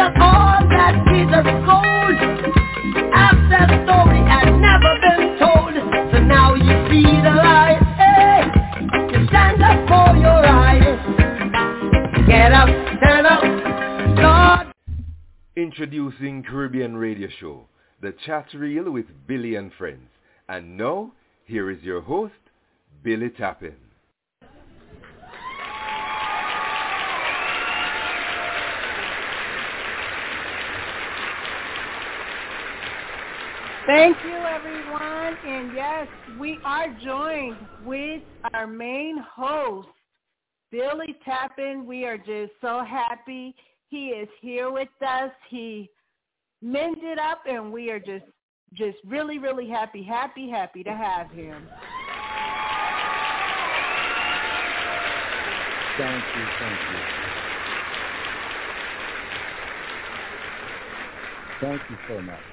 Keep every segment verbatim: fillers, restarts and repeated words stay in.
of all that Jesus gold. After the story had never been told, so now you see the light. Hey, you stand up for your right. Get up, stand up, God. Introducing Caribbean Radio Show, The Chat Reel with Billy and Friends. And now, here is your host, Billy Tappin. Thank you, everyone. And yes, we are joined with our main host, Billy Tappin. We are just so happy he is here with us. He mended up, and we are just just really, really happy, happy, happy to have him. Thank you, thank you. Thank you so much.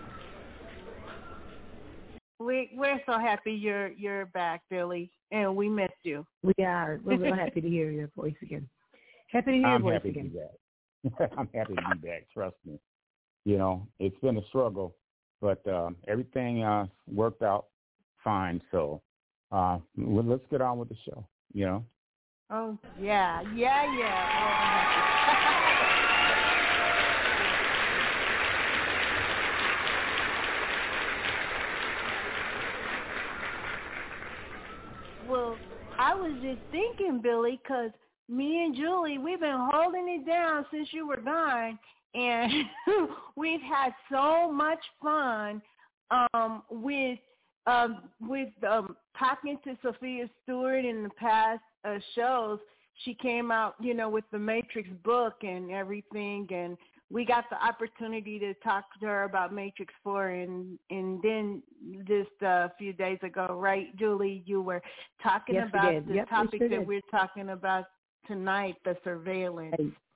We we're so happy you're you're back, Billy, and we missed you. We are. We're real happy to hear your voice again. Happy to hear I'm your voice happy again. To be back. I'm happy to be back. Trust me. You know, it's been a struggle, but uh, everything uh, worked out fine. So uh, well, let's get on with the show. You know. Oh yeah, yeah, yeah. Oh, I'm happy. Well, I was just thinking, Billy, because me and Julie, we've been holding it down since you were gone, and we've had so much fun um, with um, with um, talking to Sophia Stewart in the past uh, shows. She came out, you know, with the Matrix book and everything, and we got the opportunity to talk to her about Matrix four, and and then just a few days ago, right, Julie, you were talking yes, about the yep, topic we sure that did. we're talking about tonight, the surveillance.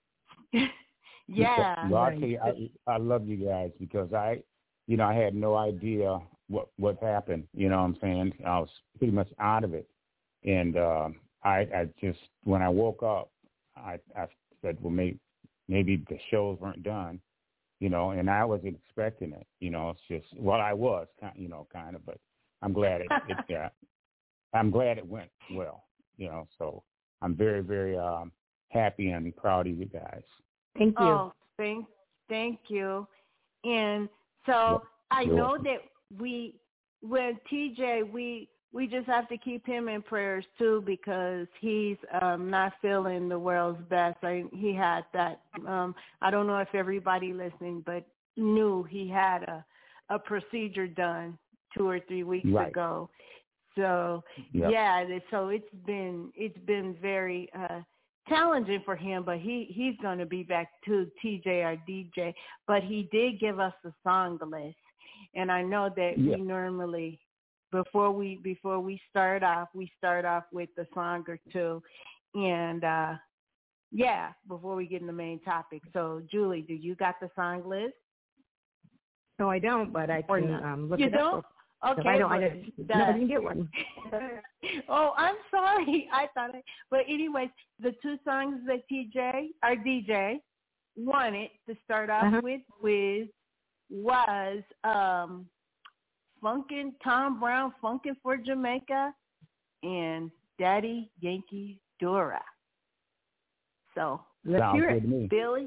yeah. Well, right. I tell you, I, I love you guys because I, you know, I had no idea what what happened. You know what I'm saying? I was pretty much out of it, and uh, I, I just when I woke up, I, I said, well, maybe. Maybe the shows weren't done, you know, and I wasn't expecting it, you know. It's just, well, I was, you know, kind of, but I'm glad it, it yeah, I'm glad it went well, you know. So I'm very, very um, happy and proud of you guys. Thank you. Oh, thank, thank you. And so Yep. I You're know welcome. that we, with T J, we we just have to keep him in prayers too because he's um, not feeling the world's best. I, he had that. Um, I don't know if everybody listening, but knew he had a a procedure done two or three weeks Right. ago. So Yep. yeah, so it's been it's been very uh, challenging for him, but he he's going to be back to T J, our D J. But he did give us the song list, and I know that Yeah. we normally. Before we before we start off, we start off with a song or two, and uh, yeah, before we get in the main topic. So, Julie, do you got the song list? No, I don't, but I Or can not? um, look You it don't? up. Okay. No, I don't. I but didn't, the- no, I didn't get one. oh, I'm sorry. I thought it. But anyways, the two songs that T J, our D J, wanted to start off Uh-huh. with with was um. Funkin' Tom Brown, Funkin' for Jamaica, and Daddy Yankee Dora. So Let's Sounds hear good it. to me. Billy.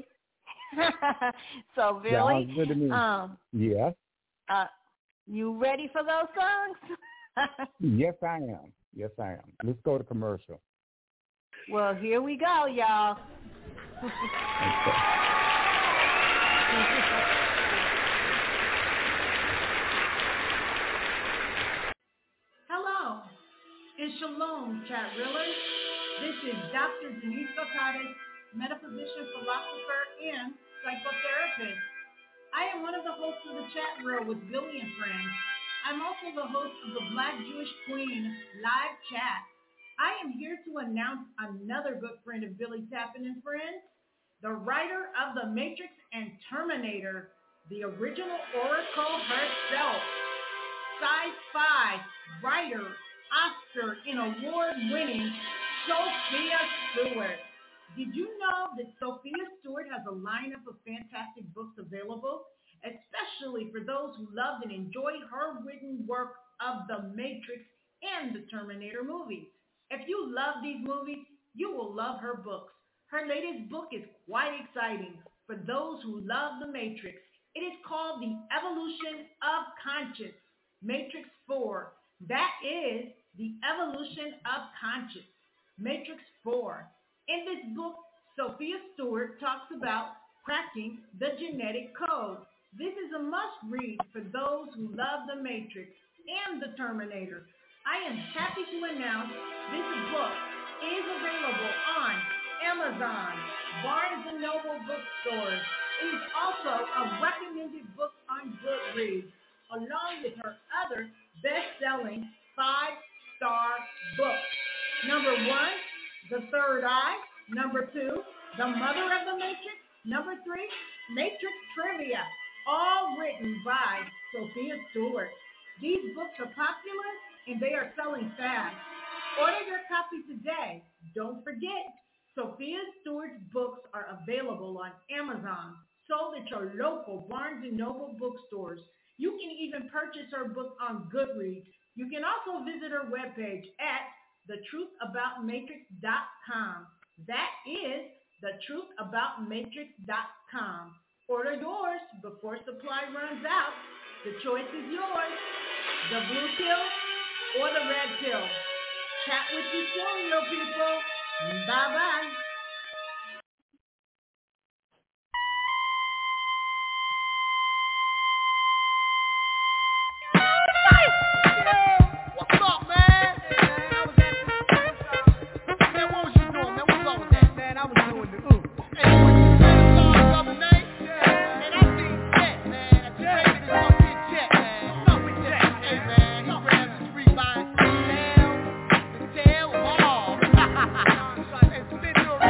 so Billy, Sounds good to me. um, Yeah. uh, you ready for those songs? Yes, I am. Yes, I am. Let's go to commercial. Well, here we go, y'all. Okay. Hello, and shalom, chat reelers. This is Doctor Denise Gotares, metaphysician, philosopher, and psychotherapist. I am one of the hosts of the chat reel with Billy and Friends. I'm also the host of the Black Jewish Queen live chat. I am here to announce another good friend of Billy Tappin and Friends, the writer of The Matrix and Terminator, the original Oracle herself, sci-fi writer, Oscar and award-winning Sophia Stewart. Did you know that Sophia Stewart has a lineup of fantastic books available, especially for those who loved and enjoyed her written work of The Matrix and the Terminator movies? If you love these movies, you will love her books. Her latest book is quite exciting for those who love The Matrix. It is called The Evolution of Conscience, Matrix four. That is The Evolution of Conscience, Matrix four. In this book, Sophia Stewart talks about cracking the genetic code. This is a must-read for those who love The Matrix and the Terminator. I am happy to announce this book is available on Amazon, Barnes and Noble bookstores. It is also a recommended book on Goodreads, along with her other best-selling five-star books. Number one, The Third Eye. Number two, The Mother of the Matrix. Number three, Matrix Trivia, all written by Sophia Stewart. These books are popular and they are selling fast. Order your copy today. Don't forget, Sophia Stewart's books are available on Amazon, sold at your local Barnes and Noble bookstores. You can even purchase her book on Goodreads. You can also visit her webpage at the truth about matrix dot com. That is the truth about matrix dot com. Order yours before supply runs out. The choice is yours. The blue pill or the red pill. Chat with you soon, real people. Bye-bye. It's been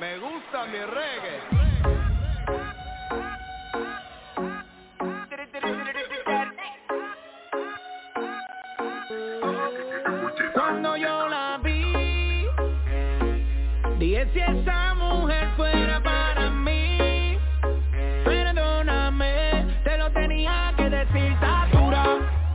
Me gusta mi reggae. Cuando yo la vi, dije si esa mujer fuera para mí, perdóname, te lo tenía que decir, está dura,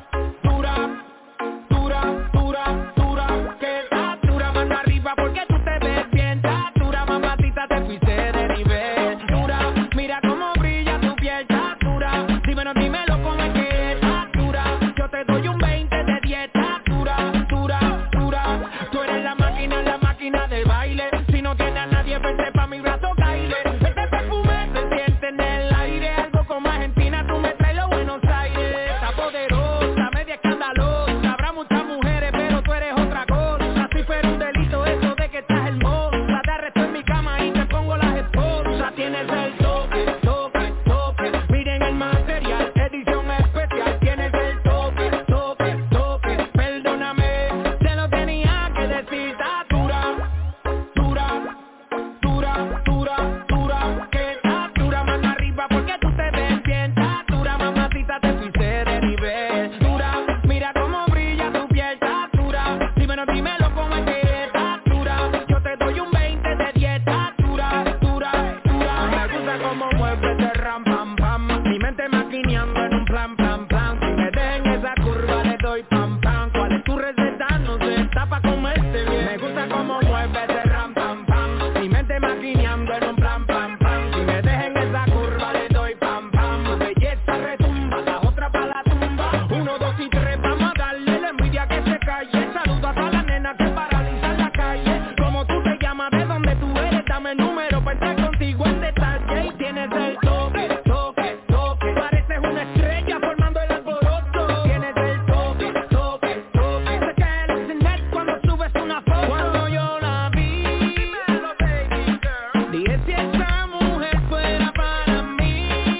dura, dura, dura, dura, que está dura, mano arriba porque tú te ves bien, está dura, mamacita, te fuiste de nivel, dura, mira cómo brilla tu piel, está dura, dímelo, dímelo con el que está dura, yo te doy un veinte de dieta, dura, dura, dura, tú eres la máquina, la máquina del baile, si no tienes a nadie, vente pa' mi brazo, caile, este perfume se siente en el aire, algo como Argentina, tú me traes los Buenos Aires, está poderosa, media escandalosa, habrá muchas mujeres, pero tú eres otra cosa, si fuera un delito eso de que estás hermosa, te arresto en mi cama y te pongo las esposas, tienes el toque, toque, toque, miren el material, edición especial, tienes el toque, toque, toque, perdóname, te lo tenía que decir, está dura, dura, dura, dura, dura, que está dura, mano arriba porque tú te ves bien, está dura, mamacita, te fuiste de nivel, dura, mira cómo brilla tu piel, está dura, dímelo, dímelo con el que está dura, yo te doy un veinte de dieta, dura, dura, dura, me gusta cómo mueves de ram, pam, pam, mi mente maquineando en un plan, plan, plan, si me dejen esa curva le doy pam, pam, cuál es tu receta, no sé, está pa' comerte bien, me gusta cómo mueves de ram, pam, pam, mi mente maquineando en un plan, pam, pam, si me dejen esa curva le doy pam, pam, tu belleza retumba, la otra pa' la tumba, uno, dos y tres, vamos a darle la envidia que se calle, saluda a todas las nenas que paralizan la calle, como tú te llamas, de dónde tú eres, dame el número para estar contigo en detalle, y tienes el toque, toque, toque, pareces una estrella formando el alboroto, tienes el toque, toque, toque, se cae el internet cuando subes una foto, cuando yo la vi, dímelo baby girl, dije si esa mujer fuera para mí,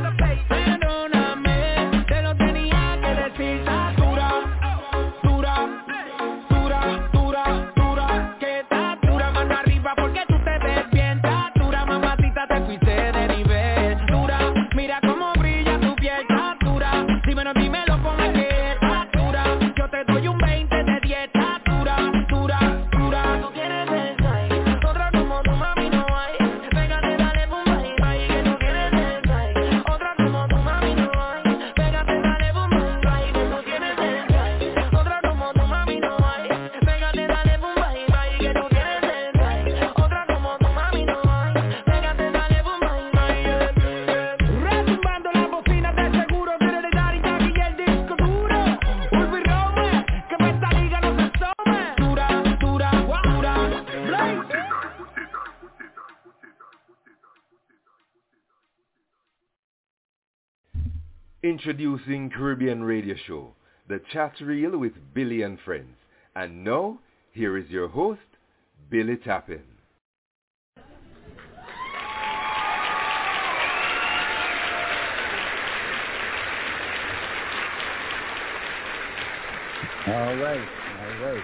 perdóname, te lo tenía que decir, está dura, dura, dura, dura, dura, que está dura, mano arriba porque tú te ves bien, está dura, mamacita, te fuiste de nivel, dura, mira cómo brilla tu piel, está dura, dímelo, dímelo con el que está dura, yo te doy un veinte de dieta, dura, dura, dura, tú tienes el size, otra como tu mami no hay, pégate, dale, boom, bye, bye, que tú tienes el size, otra como tu mami no hay, pégate, dale, boom, bye, bye, que tú tienes el size, otra como tu mami no hay, pégate, dale, boom, bye, bye, que tú tienes el size, otra como tu mami no hay, pégate, dale, boom, bye, bye, retumbando las bocinas de seguro, tiene de dar y Jackie y el disco duro, Ulvi Rome, que pa' esta liga no se asome, dura, dura, dura, Blaze. Introducing Caribbean Radio Show, The Chat Reel with Billy and Friends. And now, here is your host, Billy Tappin. All right, all right.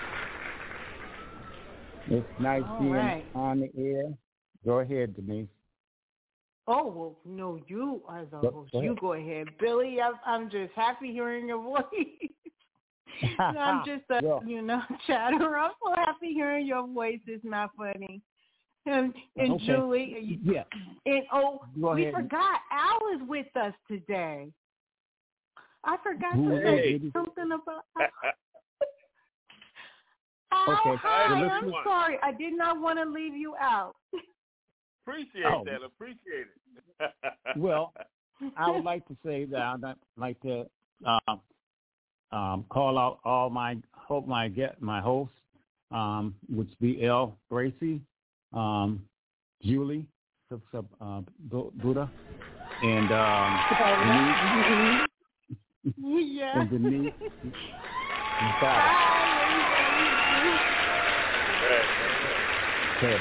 It's nice All being right. on the air. Go ahead, Denise. Oh, well, no, you as a Go- host. go You ahead. go ahead. Billy, I'm, I'm just happy hearing your voice. I'm just a, Well, you know, chatter. I'm so happy hearing your voice. It's not funny. And, and Okay. Julie, yeah. and oh, Go we ahead. forgot Al is with us today. I forgot Who to is say it? something about Al. Okay. Hi, Well, I'm listen- sorry. I did not want to leave you out. Appreciate Oh. that. Appreciate it. Well, I would like to say that I'd like to um, um, call out all my hope my get my hosts, um, which be L. Bracy, um, Julie, sub, sub, uh, Bu- Buddha, and um, Denise, Yeah. and Denise. and Sarah. Hi, Okay.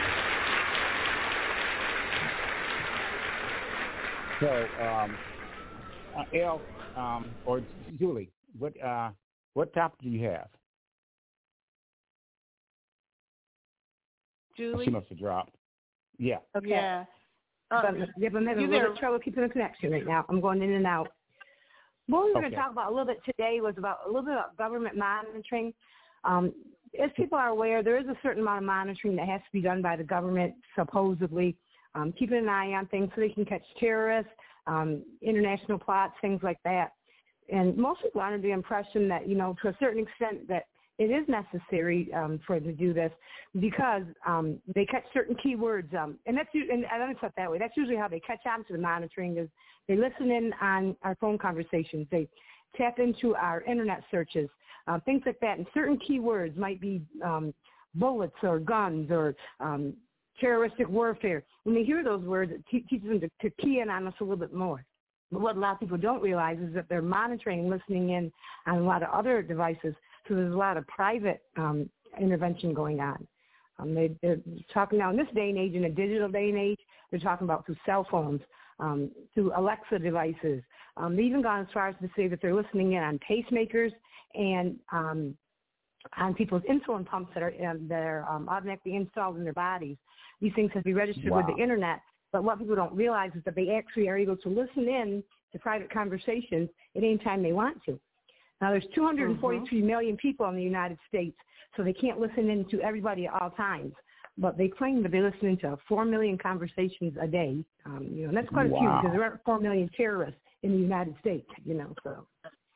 So, um, uh, L, um, or Julie, what uh, what topic do you have? Julie. She must have dropped. Yeah. Okay. Yeah. Um, but, yeah, but I'm having a little bit of trouble keeping the connection right now. I'm going in and out. What we were Okay. going to talk about a little bit today was about a little bit about government monitoring. Um, as people are aware, there is a certain amount of monitoring that has to be done by the government, supposedly, um, keeping an eye on things so they can catch terrorists, um, international plots, things like that. And most people are under the impression that, you know, to a certain extent that it is necessary um, for them to do this because um, they catch certain keywords. Um, and that's and I don't put it that way. That's usually how they catch on to the monitoring is they listen in on our phone conversations. They tap into our internet searches, uh, things like that. And certain keywords might be um, bullets or guns or um, terroristic warfare. When they hear those words, it te- teaches them to, to key in on us a little bit more. But what a lot of people don't realize is that they're monitoring and listening in on a lot of other devices. So there's a lot of private um, intervention going on. Um, they, they're talking now in this day and age, in a digital day and age, they're talking about through cell phones, um, through Alexa devices. Um, they've even gone as far as to say that they're listening in on pacemakers and um, on people's insulin pumps that are, um, that are um, automatically installed in their bodies. These things have to be registered Wow. with the internet. But what people don't realize is that they actually are able to listen in to private conversations at any time they want to. Now, there's two hundred forty-three mm-hmm. million people in the United States, so they can't listen in to everybody at all times. But they claim that they listen into four million conversations a day. Um, you know, and that's quite wow. a few because there aren't four million terrorists in the United States, you know. So,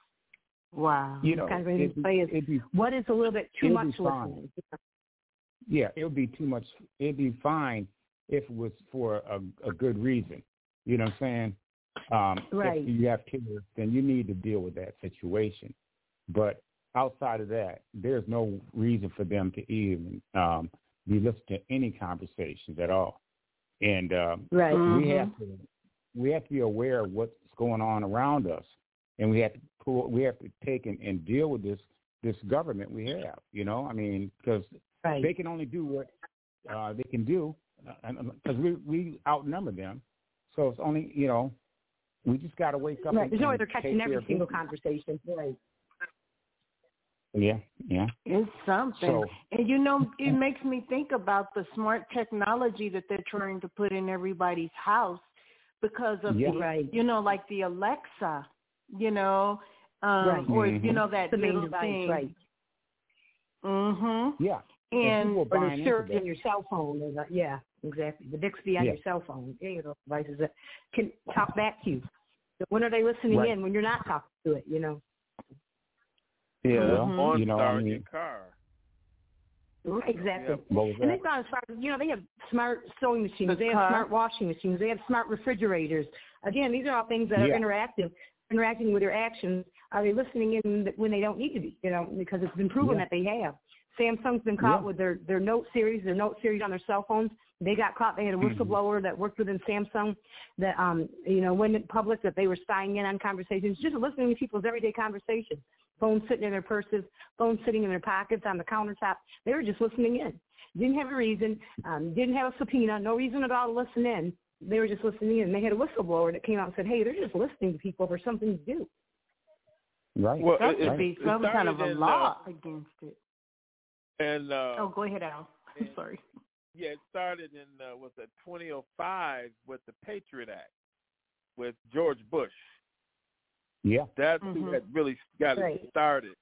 wow. You know, kind of it, is, it'd be, what is a little bit too much listening? listening? Yeah, it would be too much. It'd be fine if it was for a, a good reason. You know what I'm saying? Um, right. If you have terrorists, then you need to deal with that situation. But outside of that, there's no reason for them to even um, be listening to any conversations at all. And um, right. we mm-hmm. have to we have to be aware of what's going on around us, and we have to pull, we have to take and, and deal with this this government we have. You know, I mean, because right. they can only do what uh, they can do, because we we outnumber them. So it's only, you know, we just got to wake up. Right. And, There's no way they're catching every single business. conversation. Right. Yeah, yeah. It's something. So, and, you know, it makes me think about the smart technology that they're trying to put in everybody's house because of, yeah. the, right. you know, like the Alexa, you know, um, right. or, mm-hmm. you know, that the main little device, thing. right. Mm-hmm. Yeah. And or the search in your cell phone. Or the, yeah, exactly. The Bixby on yeah. your cell phone. Any of those devices that can talk back to you. So when are they listening right. in? When you're not talking to it, you know. Yeah, mm-hmm. on you know, star I mean, in your car. Exactly. What was and that? they've gone as far as, you know, they have smart sewing machines, The they have car. smart washing machines, they have smart refrigerators. Again, these are all things that yeah. are interactive, interacting with your actions. Are they listening in when they don't need to be, you know, because it's been proven yeah. that they have. Samsung's been caught yeah. with their, their Note series, their Note series on their cell phones. They got caught. They had a whistleblower mm-hmm. that worked within Samsung that, um, you know, went public that they were spying in on conversations, just listening to people's everyday conversations. Phones sitting in their purses, phones sitting in their pockets on the countertop. They were just listening in. Didn't have a reason, um, didn't have a subpoena, no reason at all to listen in. They were just listening in. They had a whistleblower that came out and said, hey, they're just listening to people for something to do. Right. Well, that it, should it, be it some kind of a in, law uh, against it. And uh, oh, go ahead, Al. I'm and, sorry. Yeah, it started in uh, was it twenty oh five with the Patriot Act with George Bush. Yeah, that's mm-hmm. who had really got right. it started.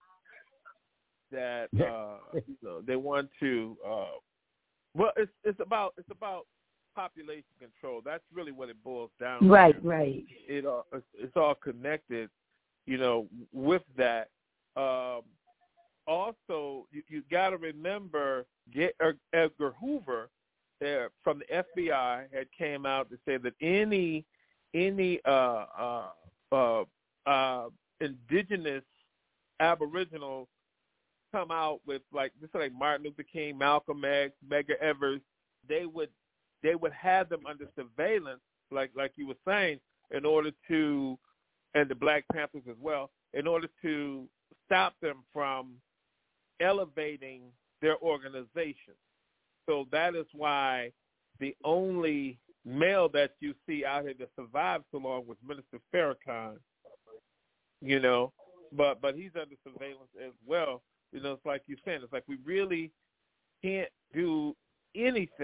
That uh, you know, they want to. Uh, well, it's it's about it's about population control. That's really what it boils down to. Right, right. It uh, it's, it's all connected, you know, with that. Um, also, you, you got to remember, get, uh, Edgar Hoover uh, from the F B I had came out to say that any any uh, uh, uh, uh, indigenous Aboriginal come out with like this, like Martin Luther King, Malcolm X, Medgar Evers, they would they would have them under surveillance, like like you were saying, in order to, and the Black Panthers as well, in order to stop them from elevating their organization. So that is why the only male that you see out here that survived so long was Minister Farrakhan, you know, but but he's under surveillance as well. You know, it's like you're saying, it's like we really can't do anything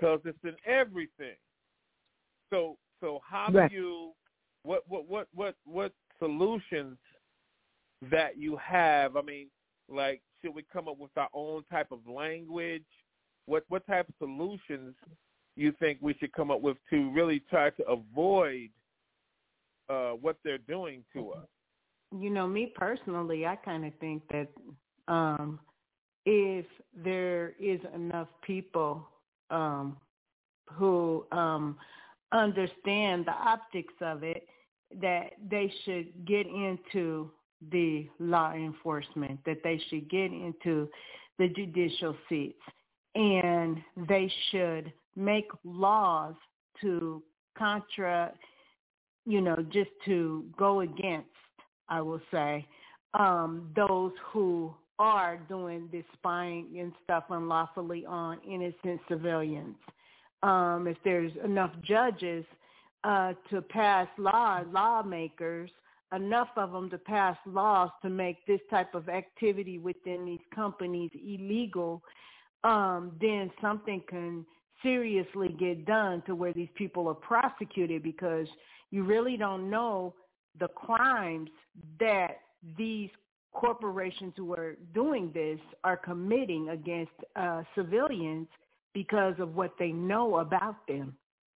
because it's in everything. So so how Right. do you what what what what what solutions that you have? I mean, like, should we come up with our own type of language? What what type of solutions you think we should come up with to really try to avoid uh, what they're doing to us? You know, me personally, I kind of think that um, if there is enough people um, who um, understand the optics of it, that they should get into the law enforcement, that they should get into the judicial seats, and they should make laws to contra, you know, just to go against, I will say, um, those who are doing this spying and stuff unlawfully on innocent civilians. Um, if there's enough judges uh, to pass laws, lawmakers, enough of them to pass laws to make this type of activity within these companies illegal, um, then something can seriously get done to where these people are prosecuted, because you really don't know the crimes that these corporations who are doing this are committing against uh, civilians because of what they know about them.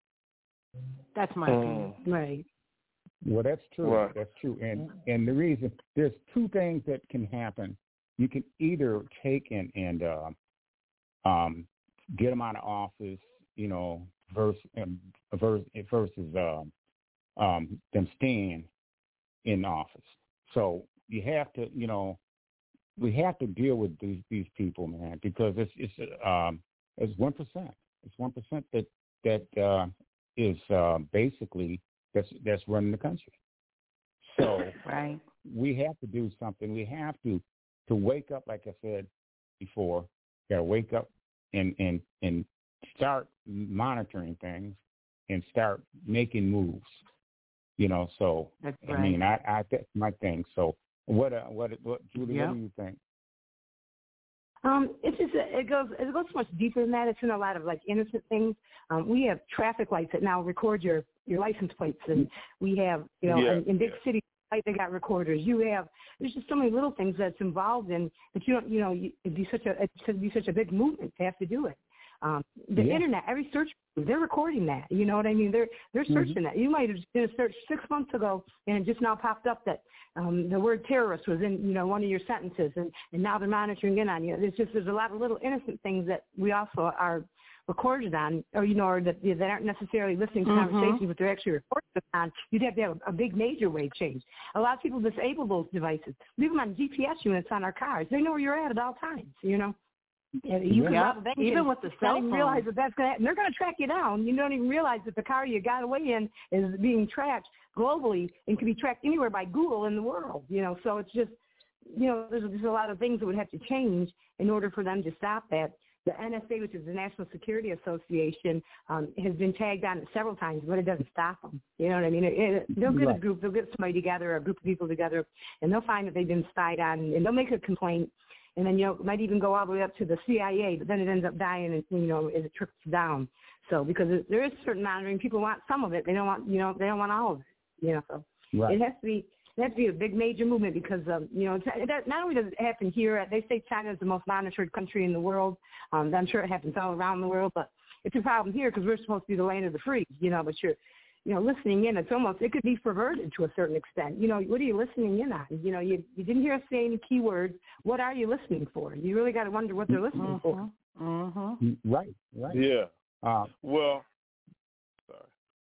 That's my Mm. opinion. Right. Well, that's true. Right. That's true. And and the reason, there's two things that can happen. You can either take and and uh, um, get them out of office, you know, versus versus, versus uh, um, them staying in office. So you have to, you know, we have to deal with these these people, man, because it's it's um it's one percent. It's one percent that that uh, is uh, basically that's that's running the country. So Right. we have to do something. We have to to wake up, like I said before. Got to wake up and and and start monitoring things and start making moves. You know, so That's I right. mean, I, I that's my thing. So what uh, what what Julie, Yeah. what do you think? Um, it's just it goes it goes much deeper than that. It's in a lot of like innocent things. Um, we have traffic lights that now record your, your license plates, and we have you know Yeah, in, in big yeah. cities like they got recorders. You have there's just so many little things that's involved in that you don't you know you, it'd be such a it should be such a big movement to have to do it. Um, the Yeah. internet, every search, they're recording that. You know what I mean? They're they're searching Mhm. that. You might have did a search six months ago, and it just now popped up that um, the word terrorist was in you know one of your sentences, and, and now they're monitoring in on you. There's just there's a lot of little innocent things that we also are recorded on, or you know, or that that aren't necessarily listening to Mhm. conversations, but they're actually recorded on. You'd have to have a, a big major wave change. A lot of people disable those devices, leave them on G P S units on our cars. They know where you're at at all times. You know. Yeah, you can Yeah. rob a bank Even and with the not cell even phone. realize that that's going to happen. They're going to track you down. You don't even realize that the car you got away in is being tracked globally and can be tracked anywhere by Google in the world. You know, so it's just, you know, there's just a lot of things that would have to change in order for them to stop that. The N S A, which is the National Security Association, um, has been tagged on it several times, but it doesn't stop them. You know what I mean? It, it, they'll get a Right. group, they'll get somebody together, a group of people together, and they'll find that they've been spied on, and they'll make a complaint. And then, you know, it might even go all the way up to the C I A, but then it ends up dying, and, you know, as it trickles down. So because it, there is certain monitoring, people want some of it. They don't want, you know, they don't want all of it. You know, so Right. it has to be, it has to be a big major movement because, um, you know, it, that, not only does it happen here, they say China is the most monitored country in the world. Um, I'm sure it happens all around the world, but it's a problem here because we're supposed to be the land of the free, you know, but you're, you know, listening in, it's almost, it could be perverted to a certain extent. You know, what are you listening in on? You know, you, you didn't hear us say any keywords. What are you listening for? You really got to wonder what they're listening for. Mm-hmm. Right. Right. Yeah. Uh, Well, sorry.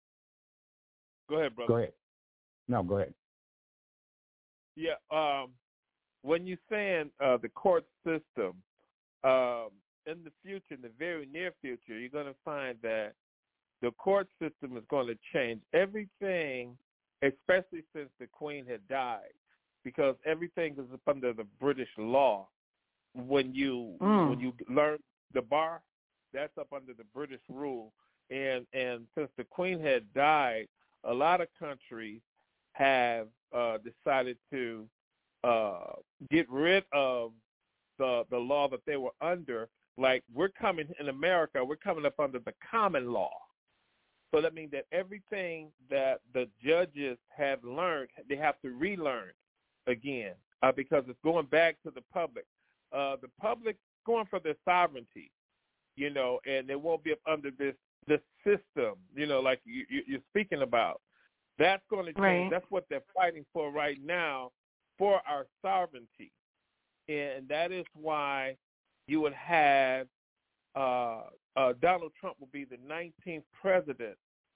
Go ahead, brother. go ahead. No, go ahead. Yeah. Um, when you're saying uh, the court system, um, in the future, in the very near future, you're going to find that the court system is going to change everything, especially since the Queen had died, because everything is up under the British law. When you Mm. when you learn the bar, that's up under the British rule. And and since the Queen had died, a lot of countries have uh, decided to uh, get rid of the the law that they were under like we're coming in America, we're coming up under the common law. So that means that everything that the judges have learned, they have to relearn again uh, because it's going back to the public. Uh, the public going for their sovereignty, you know, and they won't be up under this this system, you know, like you, you, you're speaking about. That's going to change. Right. That's what they're fighting for right now, for our sovereignty. And that is why you would have uh, uh, Donald Trump will be the nineteenth president.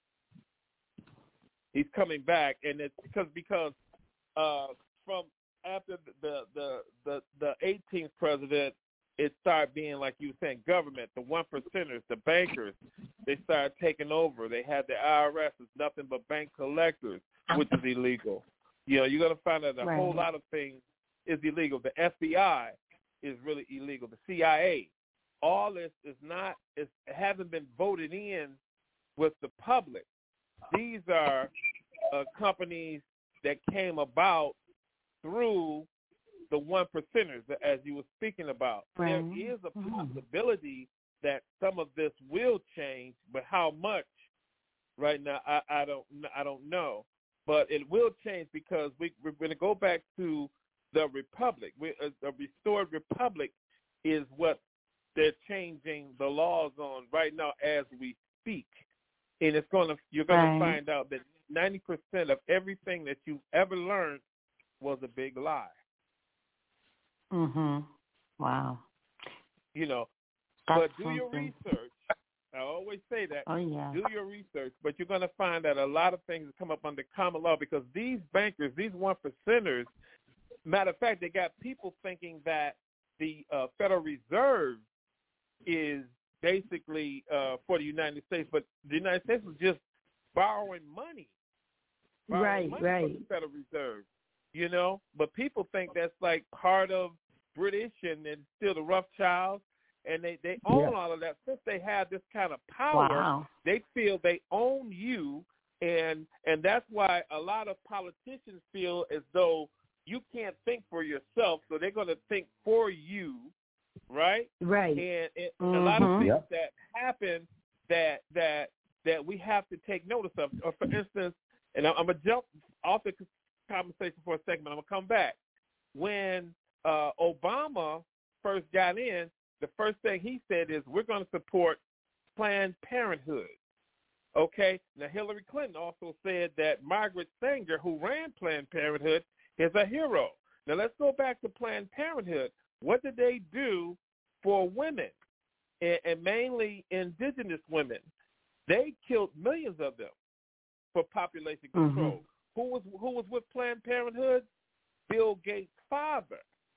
He's coming back, and it's because because uh, from after the the the the eighteenth president, it started being like you were saying, government, the one percenters, the bankers, they started taking over. They had the I R S, it's nothing but bank collectors, which is illegal. You know, you're going to find out a right. whole lot of things is illegal. The F B I is really illegal. The C I A, all this is not, is hasn't been voted in with the public. These are uh, companies that came about through the one percenters, as you were speaking about. Right. There is a possibility that some of this will change, but how much right now I, I don't I don't know. But it will change because we, we're going to go back to the republic. We, a, a restored republic is what they're changing the laws on right now as we speak, and it's going to you're going right. to find out that ninety percent of everything that you've ever learned was a big lie. Mhm. Wow. You know, That's but do something. your research. I always say that. Oh, yeah. Do your research, but you're going to find that a lot of things come up under common law because these bankers, these one percenters, matter of fact, they got people thinking that the uh, Federal Reserve is basically uh, for the United States, but the United States was just borrowing money. Borrowing right, money right. from the Federal Reserve, you know? But people think that's like part of British and it's still the Rothschilds. And they, they own yeah. all of that. Since they have this kind of power, wow. they feel they own you, and and that's why a lot of politicians feel as though you can't think for yourself, so they're going to think for you, right? Right. And, and mm-hmm. a lot of things yep. that happen that that that we have to take notice of. Or for instance, and I'm, I'm going to jump off the conversation for a second, but I'm going to come back. When uh, Obama first got in, the first thing he said is, we're going to support Planned Parenthood, okay? Now, Hillary Clinton also said that Margaret Sanger, who ran Planned Parenthood, is a hero. Now, let's go back to Planned Parenthood. What did they do for women, and, and mainly indigenous women? They killed millions of them for population control. Mm-hmm. Who was who was with Planned Parenthood? Bill Gates' father.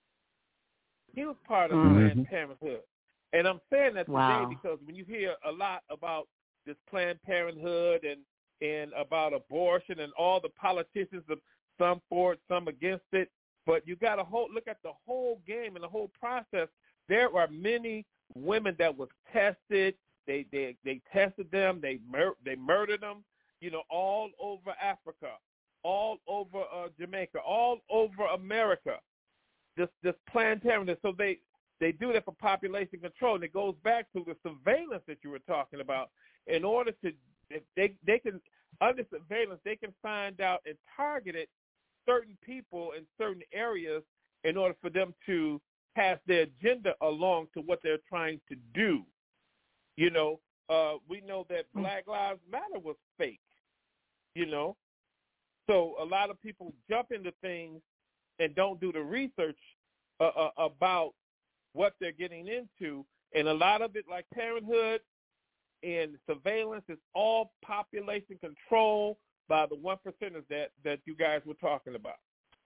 He was part of mm-hmm. Planned Parenthood. And I'm saying that wow. today because when you hear a lot about this Planned Parenthood and, and about abortion and all the politicians, some for it, some against it, but you got to look at the whole game and the whole process. There are many women that was tested. They they, they tested them. They mur- they murdered them, you know, all over Africa, all over uh, Jamaica, all over America. This this Planned Parenthood, so they, they do that for population control, and it goes back to the surveillance that you were talking about. In order to, if they they can under surveillance, they can find out and target it certain people in certain areas in order for them to pass their agenda along to what they're trying to do. You know, uh, we know that Black Lives Matter was fake. You know, so a lot of people jump into things and don't do the research uh, uh, about what they're getting into. And a lot of it, like Parenthood and surveillance, is all population control by the one percenters that, that you guys were talking about.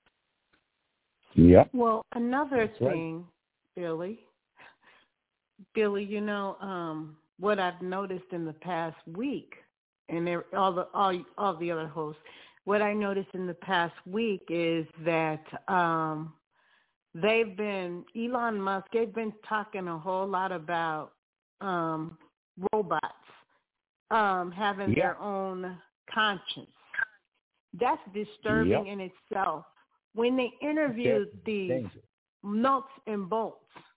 Yeah. Well, another That's thing, right. Billy, Billy, you know, um, what I've noticed in the past week, and there, all the all, all the other hosts, what I noticed in the past week is that um, they've been, Elon Musk, they've been talking a whole lot about um, robots um, having yeah. their own conscience. That's disturbing yep. in itself. When they interviewed That's these dangerous. nuts and bolts,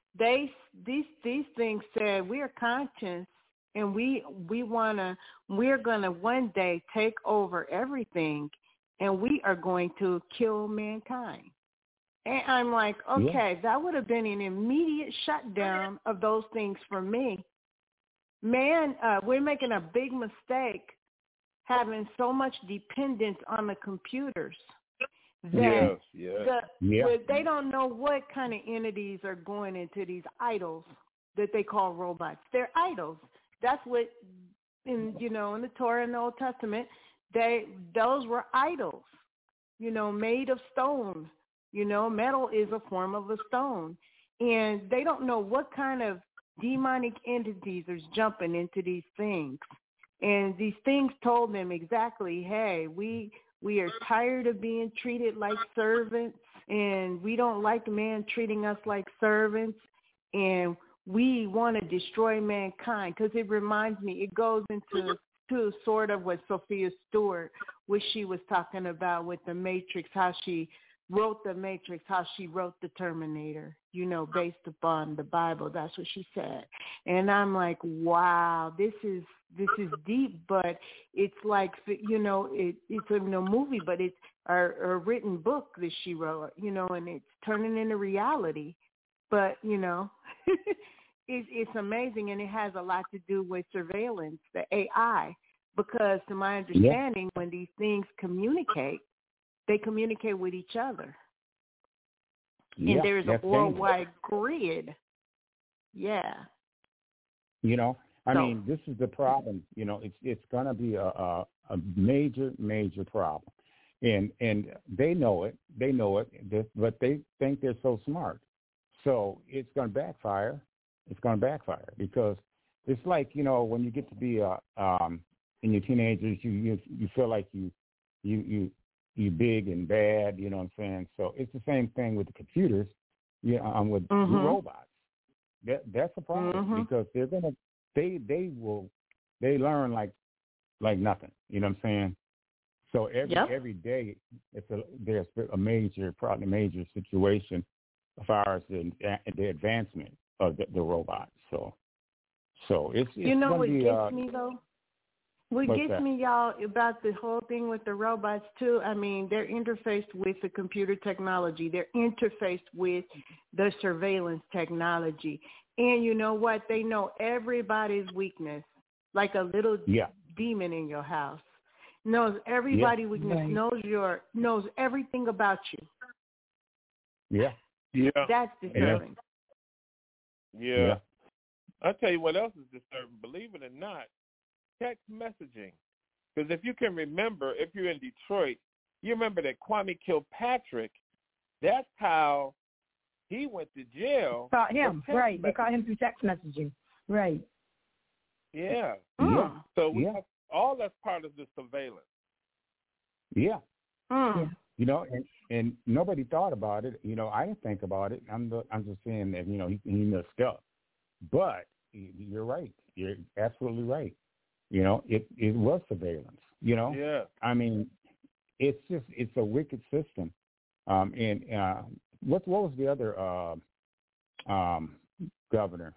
they these these things said we are conscious and we we wanna we're gonna one day take over everything and we are going to kill mankind. And I'm like, okay, yeah. that would have been an immediate shutdown of those things for me. Man, uh, we're making a big mistake having so much dependence on the computers that yes, yes. The, yeah. they don't know what kind of entities are going into these idols that they call robots. They're idols. That's what, in you know, in the Torah and the Old Testament, they those were idols, you know, made of stone. You know, metal is a form of a stone. And they don't know what kind of demonic entities are jumping into these things. And these things told them exactly, hey, we we are tired of being treated like servants, and we don't like man treating us like servants, and we want to destroy mankind. Because it reminds me, it goes into to sort of what Sophia Stewart, what she was talking about with the Matrix, how she wrote the Matrix, how she wrote the Terminator, you know, based upon the Bible. That's what she said. And I'm like, wow, this is this is deep, but it's like, you know, it, it's a you know, movie, but it's a, a written book that she wrote, you know, and it's turning into reality. But, you know, it, it's amazing, and it has a lot to do with surveillance, the A I, because to my understanding, yeah. when these things communicate, they communicate with each other. Yeah, and there's a worldwide dangerous. grid. Yeah. You know, I so, mean, this is the problem. You know, it's it's going to be a, a a major, major problem. And and they know it. They know it, but they think they're so smart. So it's going to backfire. It's going to backfire because it's like, you know, when you get to be a, um, in your teenagers, you, you you feel like you you you you big and bad. You know what I'm saying? So it's the same thing with the computers. Yeah, um, with mm-hmm. robots. That that's a problem mm-hmm. because they're gonna they they will they learn like like nothing. You know what I'm saying? So every yep. every day it's a there's a major probably major situation as far as the the advancement of the, the robots. So so it's, it's you know what be, gets uh, me though. What What's gets that? me, y'all, about the whole thing with the robots, too, I mean, they're interfaced with the computer technology. They're interfaced with the surveillance technology. And you know what? They know everybody's weakness, like a little yeah. demon in your house. Knows everybody's yeah. weakness, right. knows your knows everything about you. Yeah. Yeah. That's disturbing. Yeah. yeah. I'll tell you what else is disturbing. Believe it or not, text messaging. Because if you can remember, if you're in Detroit, you remember that Kwame Kilpatrick, that's how he went to jail. Caught him, right. Messaging. They caught him through text messaging. Right. Yeah. Yeah. So we yeah. have, all that's part of the surveillance. Yeah. Mm. Yeah. You know, and, and nobody thought about it. You know, I didn't think about it. I'm the, I'm just saying that, you know, he, he messed up. But you're right. You're absolutely right. You know, it, it was surveillance, you know. Yeah. I mean, it's just, it's a wicked system. Um, and uh, what, what was the other uh, um, governor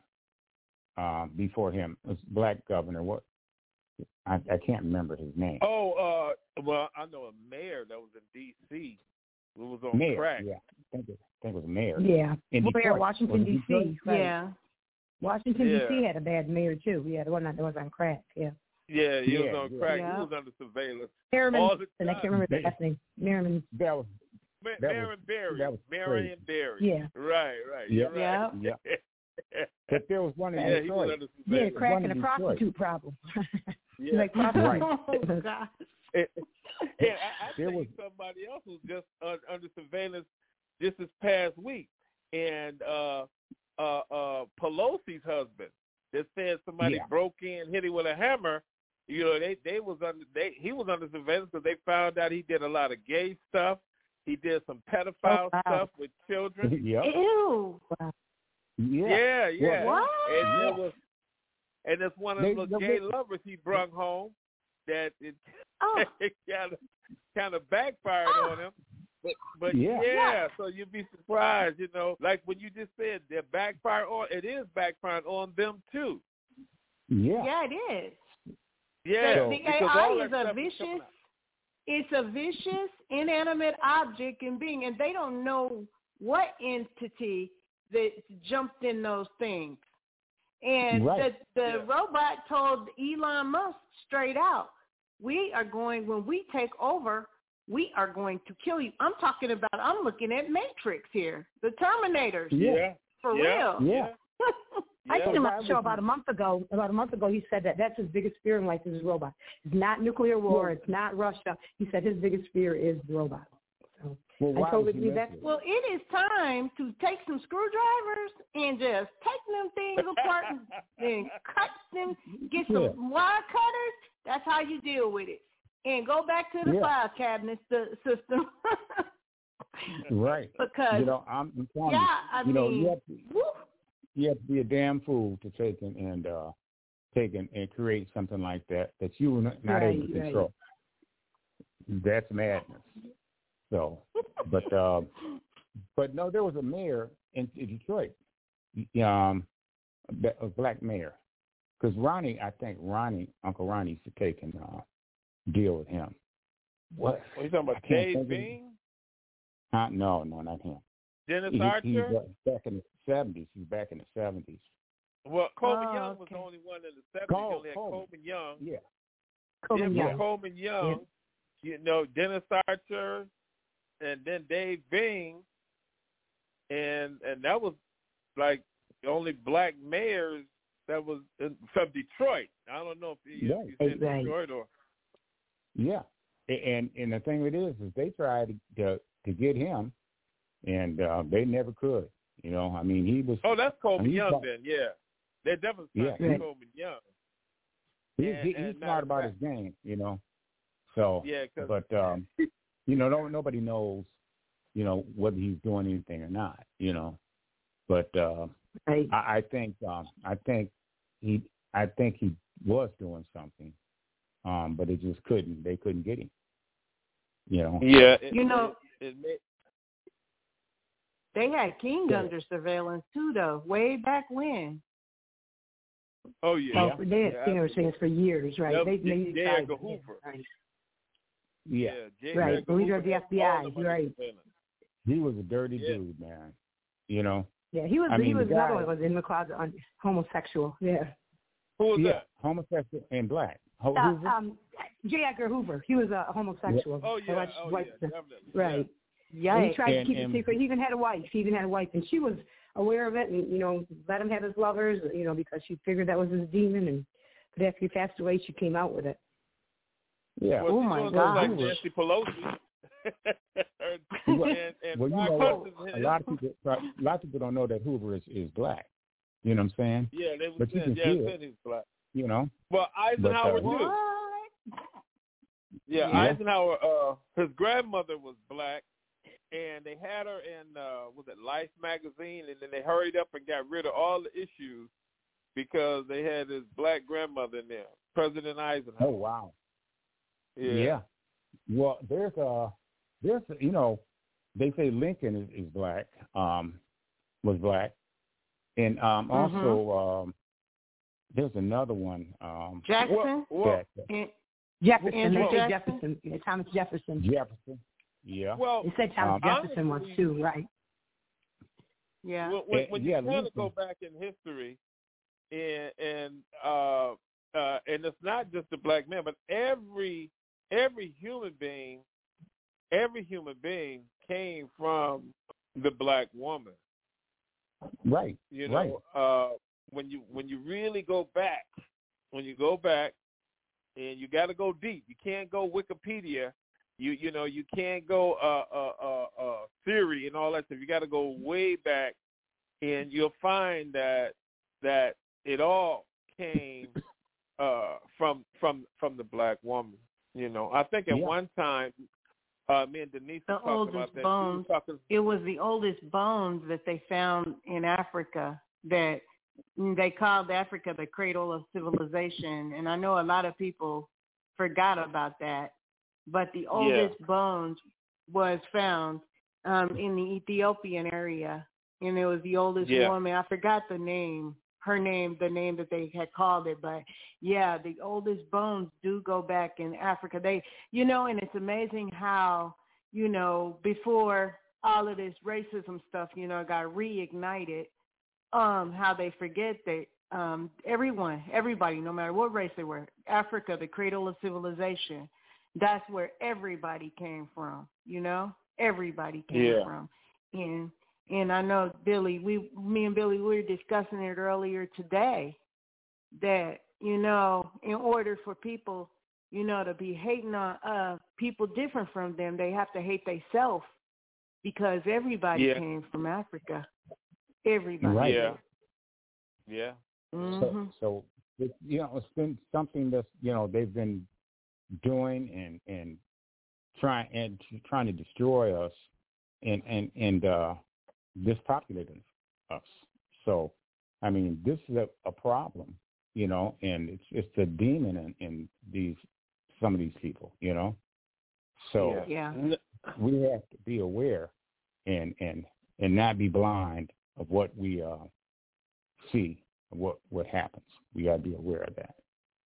uh, before him? It was black governor. What? I, I can't remember his name. Oh, uh, well, I know a mayor that was in D C who was on mayor, crack. yeah. I think it, I think it was mayor. Yeah. In Mayor Detroit. Washington, D C. Right. Yeah. Washington, Yeah. D C had a bad mayor, too. Yeah, the one that was on crack, yeah. Yeah, he Yeah, was on yeah. crack. Yeah. He was under surveillance. Merriman, all the and I time. can't remember the last name. Merriman. That was Ma- that Marion was- Barry. that was Marion Barry. Yeah. Right, right. Yeah. You're right. Yeah. But there was one in yeah, he was Detroit. under Yeah, surveillance. crack one and a in Detroit. prostitute problem. Yeah. like prostitute. Oh, gosh. And, and I, I There think was- somebody else was just uh, under surveillance just this past week, and uh, uh, uh, Pelosi's husband. They said somebody Yeah. broke in, hit him with a hammer. You know, they they was under they he was under surveillance because they found out he did a lot of gay stuff. He did some pedophile Oh, wow. stuff with children. yeah. Ew. Yeah. Yeah, yeah. What? And Yeah. it was, and it's one of They- the they- gay lovers he brung home that it Oh. kind of kind of backfired Oh. on him. But, but Yeah. yeah, so you'd be surprised, you know, like when you just said they're backfire on, it is backfiring on them too. Yeah. Yeah, it is. Yeah, The, the because A I all that is a stuff is vicious, coming out. it's a vicious, inanimate object and being, and they don't know what entity that jumped in those things. And Right. the, the Yeah. robot told Elon Musk straight out, we are going, when we take over, we are going to kill you. I'm talking about, I'm looking at Matrix here, the Terminators. Yeah. For yeah. real. Yeah. I Yeah. seen him on a show about a month ago. About a month ago, he said that that's his biggest fear in life is his robot. It's not nuclear war. It's not Russia. He said his biggest fear is the robot. So Well, why I totally would you believe mess that. with it? Well, it is time to take some screwdrivers and just take them things apart and, and cut them, get some Yeah. wire cutters. That's how you deal with it. And go back to the Yeah. file cabinet st- system. Right. Because, You know, I'm, I'm telling yeah, I you, you know, mean, you have, to, woo, you have to be a damn fool to take and, and uh, take and, and create something like that that you were not, not Right, able to right. control. That's madness. So, but uh, but no, there was a mayor in, in Detroit, um, a black mayor, because Ronnie, I think Ronnie, Uncle Ronnie used to take and uh, deal with him. What? What are you talking about? I can't Dave think of- Bing? Huh? No, no, not him. Dennis He, Archer? he's uh, back in the seventies. He's back in the seventies. Well, Coleman Oh, Young was okay. the only one in the seventies. Cole- you only had Coleman. Coleman Young. Yeah. Coleman yeah, Young. Coleman Young. You know, Dennis Archer, and then Dave Bing, and and that was like the only black mayors that was in, from Detroit. I don't know if he, Right. if he's in Right. Detroit or Yeah, A- and and the thing of it is, is they tried to to, to get him, and uh, they never could. You know, I mean, he was. oh, that's Coleman I mean, he's Young smart. then. Yeah, they definitely Yeah. signed Yeah. Coleman Young. He, And- he, and he's matter smart of about fact- his game. You know, so. Yeah, 'cause- But um, you know, no, nobody knows, you know, whether he's doing anything or not. You know, but uh, Right. I, I think um, I think he I think he was doing something, um, but it just couldn't. They couldn't get him. You know. yeah, it, You know- it, it made, they had King Yeah. under surveillance too, though, way back when. oh yeah, Oh, they had yeah, seen things for years, right? That They, was they J. tried- Edgar Hoover. Right. Yeah. J. Right. Edgar Leader Hoover of the had F B I, all the you're money right. surveillance. He was a dirty Yeah. dude, man. You know. Yeah, he was. I he mean, the was another guy- one was in the closet, on homosexual. Yeah. Who was Yeah, that? homosexual and black. Ho- Uh, Hoover? um, J. Edgar Hoover. He was a homosexual. Oh yeah, Alleged oh white- yeah, definitely. Right. Yeah. And he tried And- to keep and- it secret. He even had a wife. He even had a wife, and she was aware of it, and you know, let him have his lovers, you know, because she figured that was his demon. And but after he passed away, she came out with it. Yeah. Well, Oh, she's my doing God. like Hoover. Nancy Pelosi. Well, and, and well, you Rock know Hudson what? is A his- lot of people, a lot of people don't know that Hoover is, is black. You know what I'm saying? Yeah, they were but you saying, can yeah, see it. saying he's black. You know. Well, Eisenhower But, uh, too. What? Yeah, Yeah. Eisenhower. Uh, his grandmother was black, and they had her in uh, was it Life magazine, and then they hurried up and got rid of all the issues because they had his black grandmother in there, President Eisenhower. Oh wow. Yeah. Well, there's a there's a, you know, they say Lincoln is, is black, um, was black, and um, also um, there's another one. Um, Jackson? Well, that, And- Jefferson. Andrew They say Jackson? Jefferson. Yeah, Thomas Jefferson. Jefferson. Yeah. well, They said Thomas Um, Jefferson once honestly- too, right? yeah. when, when, Eh, when yeah, you kind of Lincoln. go back in history, and and uh, uh, and it's not just the black man, but every every human being, every human being came from the black woman. Right. You Right. know, uh, when you when you really go back, when you go back, and you got to go deep. You can't go Wikipedia. You you know you can't go uh uh uh, uh theory and all that stuff. You got to go way back, and you'll find that that it all came uh from from from the black woman. You know, I think at Yeah. one time, uh, me and Denise The were talking about oldest that. She bones. was talking. It was the oldest bones that they found in Africa that they called Africa the cradle of civilization. And I know a lot of people forgot about that. But the oldest bones was found um, in the Ethiopian area, and it was the oldest Yeah. woman. I forgot the name, her name, the name that they had called it, but yeah, the oldest bones do go back in Africa. They, you know, and it's amazing how, you know, before all of this racism stuff, you know, got reignited, um, how they forget that um, everyone, everybody, no matter what race they were, Africa, the cradle of civilization, that's where everybody came from, you know, everybody came Yeah. from. And and I know, Billy, we, me and Billy, we were discussing it earlier today, that, you know, in order for people, you know, to be hating on uh, people different from them, they have to hate themselves, because everybody Yeah. came from Africa. Everybody. Right. Yeah. Yeah. Mm-hmm. So, so it, you know, it's been something that's, you know, they've been doing and and trying and trying to destroy us and and and uh, dispopulating us. So, I mean, this is a, a problem, you know, and it's it's a demon in, in these some of these people, you know. So Yeah. we have to be aware and and and not be blind of what we uh, see, what what happens. We got to be aware of that.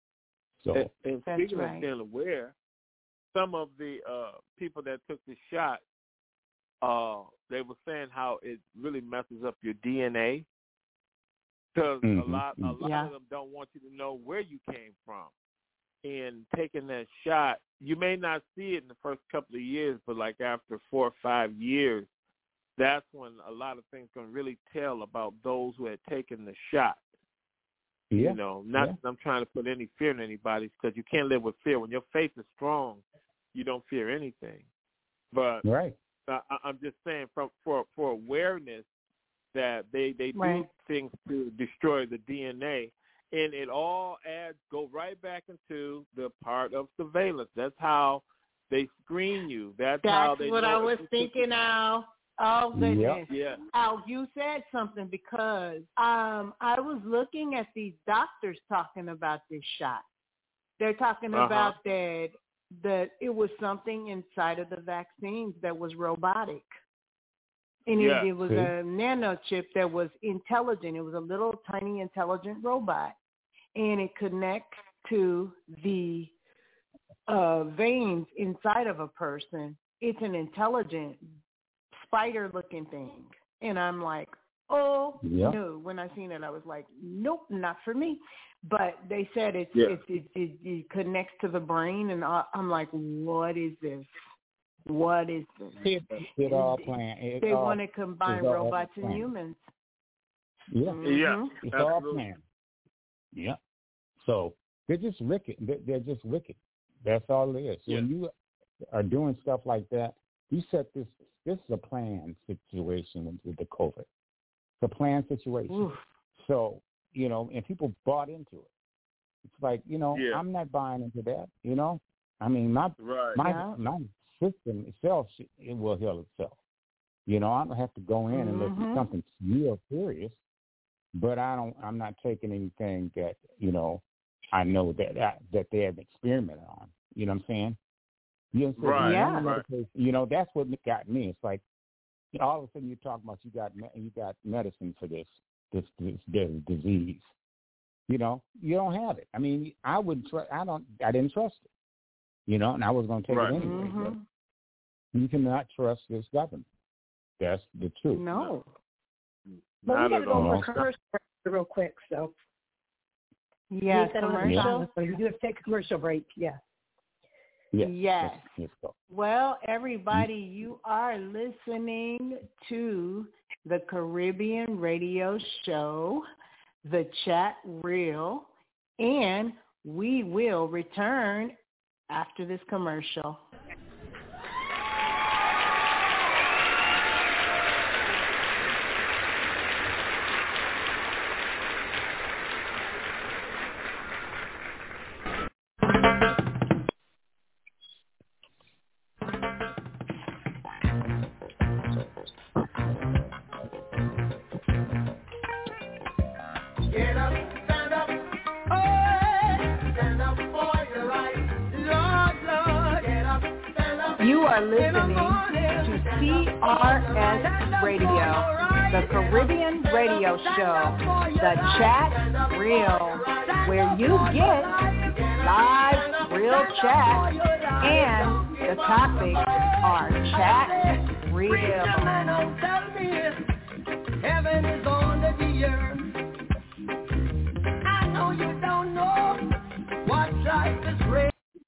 So And, and That's speaking right. of being aware, some of the uh, people that took the shot, uh, they were saying how it really messes up your D N A, because Mhm. a lot, a lot Yeah. of them don't want you to know where you came from. And taking that shot, you may not see it in the first couple of years, but like after four or five years, that's when a lot of things can really tell about those who had taken the shot. yeah, You know, not yeah. that I'm trying to put any fear in anybody, because you can't live with fear. When your faith is strong, you don't fear anything. But right. I, I'm just saying, for for for awareness that they they do Right. things to destroy the D N A, and it all adds go right back into the part of surveillance. That's how they screen you. That's, how That's they what know I if was you took thinking, Al. Oh, goodness. Yeah. Al, you said something, because um, I was looking at these doctors talking about this shot. They're talking Uh-huh. about that, that it was something inside of the vaccines that was robotic. And Yeah. it, it was See? a nanochip that was intelligent. It was a little tiny intelligent robot. And it connects to the uh, veins inside of a person. It's an intelligent spider-looking thing. And I'm like, oh, Yep. no. When I seen it, I was like, nope, not for me. But they said it's, Yeah. it, it, it, it connects to the brain, and I, I'm like, what is this? What is this? It, it all planned. It They all, want to combine it's all robots and planned. humans. Yeah, Yeah. Mhm. it's all Absolutely. planned. Yeah. So they're just wicked. They're, they're just wicked. That's all it is. Yeah. When you are doing stuff like that, you set this. This is a planned situation with, with the COVID. It's a planned situation. Oof. So, you know, and people bought into it. It's like, you know, Yeah. I'm not buying into that, you know. I mean, my Right. my Yeah. my system itself, it will heal itself. You know, I don't have to go in unless Mhm. it's something real serious. But I don't. I'm not taking anything that, you know, I know that that, that they have experimented on. You know what I'm saying? You know, so Right, Yeah. right. You know, that's what got me. It's like, all of a sudden you're talking about you got me- you got medicine for this this this, this disease. You know, you don't have it. I mean, I wouldn't trust. I don't. I didn't trust it. You know, and I was going to take Right. it anyway. Mhm. But you cannot trust this government. That's the truth. No. But we Not got to at go all. for a commercial break real quick. So Yes, we don't have commercial. time, so you do have to take a commercial break. Yeah. Yes. Yes. Let's, let's go. Well, everybody, you are listening to the Caribbean Radio Show, The Chat Reel, and we will return after this commercial. Get up, stand up, oh, stand up for your right. Lord, Lord, get up, are listening to C R S Radio, the Caribbean Radio Show, the Chat Real, where you get live, real chat, and the topics are Chat Real. Heaven is under the earth. I know you don't know what life is real.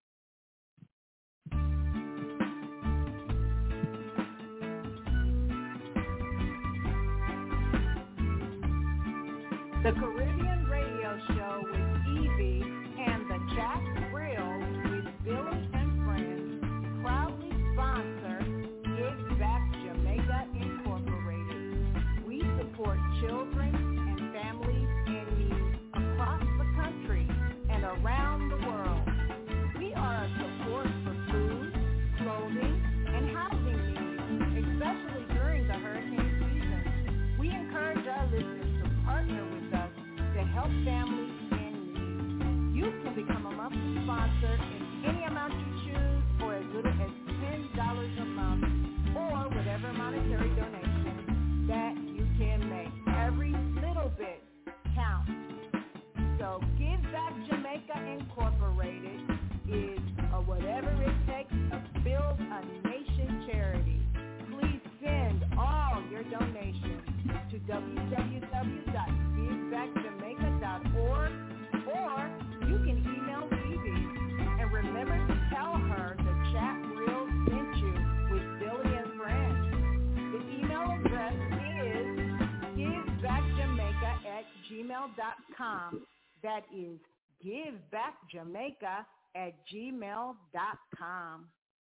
The Caribbean Radio Show with Evie and the Chat Real with Billy and Friends proudly sponsor Give Back Jamaica Incorporated. We support children and families in need across the country and around the world. We are a support for food, clothing, and housing needs, especially during the hurricane season. We encourage our listeners to partner with us to help families in need. You can become a monthly sponsor in any amount you choose or as little as ten dollars a month or whatever monetary donation that you can make. Every little bit counts. So Give Back Jamaica Incorporated is a whatever it takes to build a nation charity. Please send all your donations to w w w dot give back jamaica dot org or you can email Evie. And remember to tell her the Chat Reel sent you with Billy and Friends. The email address is givebackjamaica at gmail dot com. That is givebackjamaica at gmail dot com.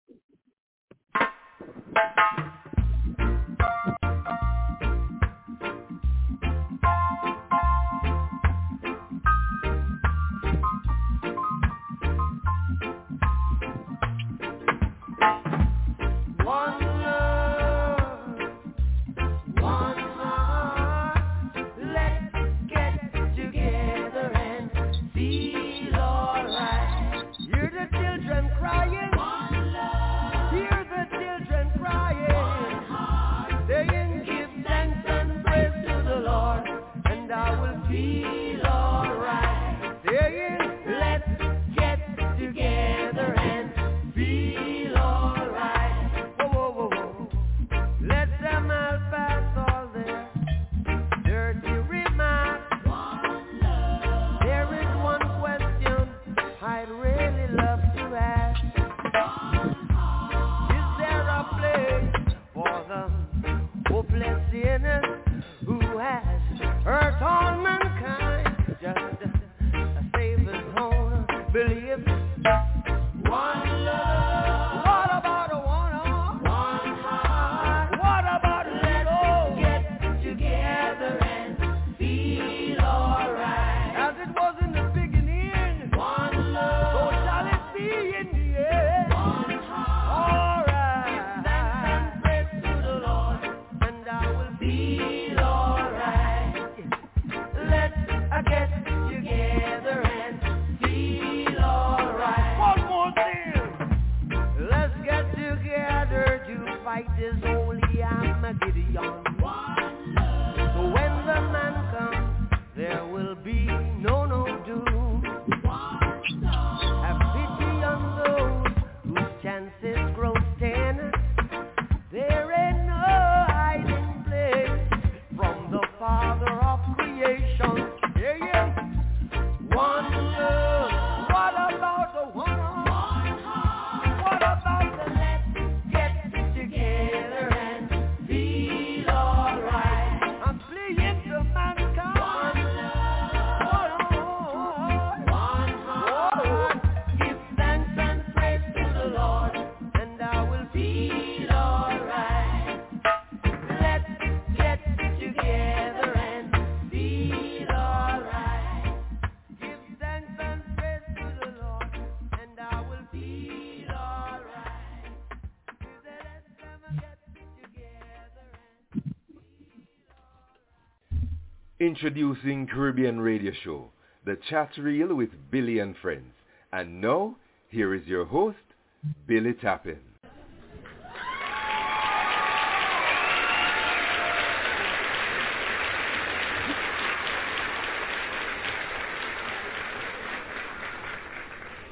Introducing Caribbean Radio Show, the Chat Reel with Billy and Friends. And now, here is your host, Billy Tappin.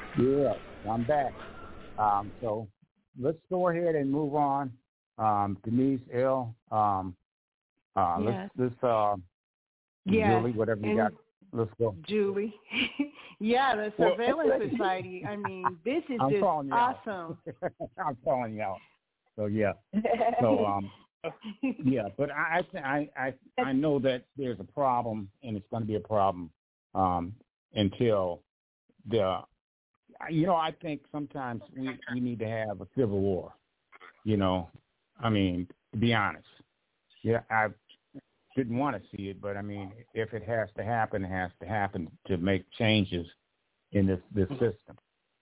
Yeah, I'm back. Um, so let's go ahead and move on. Um, Denise, L, um, uh, Yes. let's, let's uh, Yes. Julie, whatever you And got, let's go. Julie. Yeah, the Well- Surveillance Society. I mean, this is I'm just calling you out. awesome. I'm calling you out. So yeah. So um, yeah, but I I th- I I I know that there's a problem, and it's going to be a problem um, until the. You know, I think sometimes we we need to have a civil war. You know, I mean, to be honest, yeah, I didn't want to see it, but I mean, if it has to happen, it has to happen to make changes in this this system.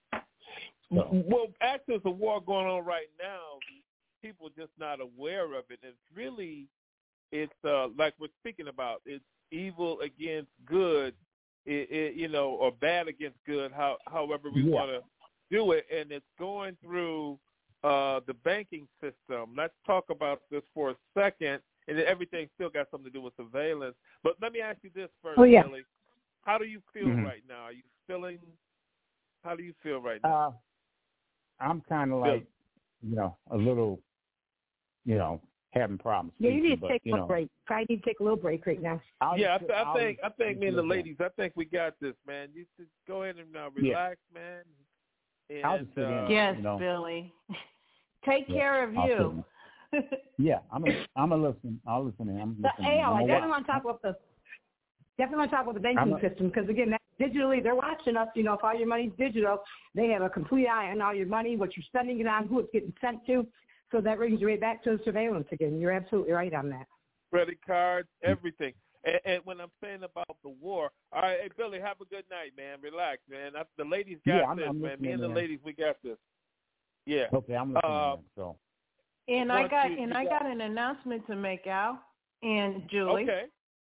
So. Well, actually, there's a war going on right now. People are just not aware of it. It's really, it's uh, like we're speaking about. It's evil against good, it, it, you know, or bad against good. How, however we Yeah. want to do it, and it's going through uh, the banking system. Let's talk about this for a second, and then everything still got something to do with surveillance. But let me ask you this first, Oh, yeah. Billy. How do you feel Mhm. right now? Are you feeling? How do you feel right now? Uh, I'm kind of like, you know, a little, you know, having problems. Yeah, you speaking, need to but, take you a know, little break. Probably need to take a little break right now. I'll yeah, I, just- th- I I'll think just- I think me and the yeah. ladies, I think we got this, man. You just go ahead and uh, Yeah. relax, man. And, I'll just sit in. uh, Yes, you know. Billy. Take Yeah, care of I'll you. Yeah, I'm a, I'm a listen. I'll listen in. I'm But listening. hey, I I'm a definitely wa- want to talk about the definitely want to talk about the banking I'm a- system because again, that digitally they're watching us. You know, if all your money's digital, they have a complete eye on all your money, what you're spending it on, who it's getting sent to. So that brings you right back to the surveillance again. You're absolutely right on that. credit cards, everything. And, and when I'm saying about the war, all right, hey Billy, have a good night, man. Relax, man. I, the ladies got Yeah, I'm- this, I'm man. Me listening and the in. ladies, we got this. Yeah. Okay, I'm listening. Uh, in, so And I Once got you- and you I got- got an announcement to make, Al and Julie. Okay.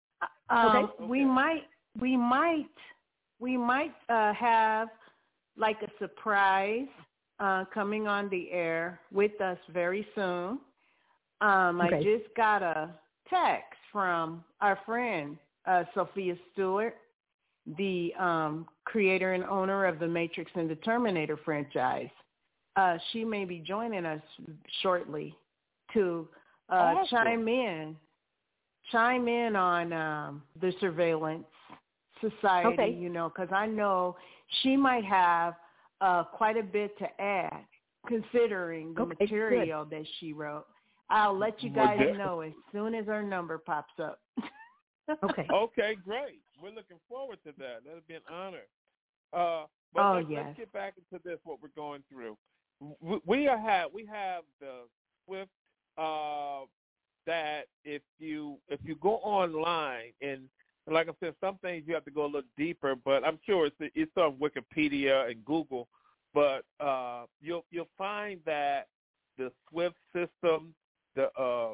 Um, Okay. We might, we might, we might uh, have like a surprise uh, coming on the air with us very soon. Um, I Okay. just got a text from our friend uh, Sophia Stewart, the um, creator and owner of the Matrix and the Terminator franchise. Uh, she may be joining us shortly to uh, Awesome. chime in chime in on um, the surveillance society, Okay. you know, because I know she might have uh, quite a bit to add considering the Okay, good. material that she wrote. I'll let you Well, guys yeah. know as soon as her number pops up. Okay. Okay, great. We're looking forward to that. That'll be an honor. Uh, but Oh, let's, yes. let's get back into this. What we're going through. We, we are have we have the Swift uh, that if you if you go online and like I said, some things you have to go a little deeper. But I'm sure it's it's on Wikipedia and Google. But uh, you'll you'll find that the Swift system, the uh,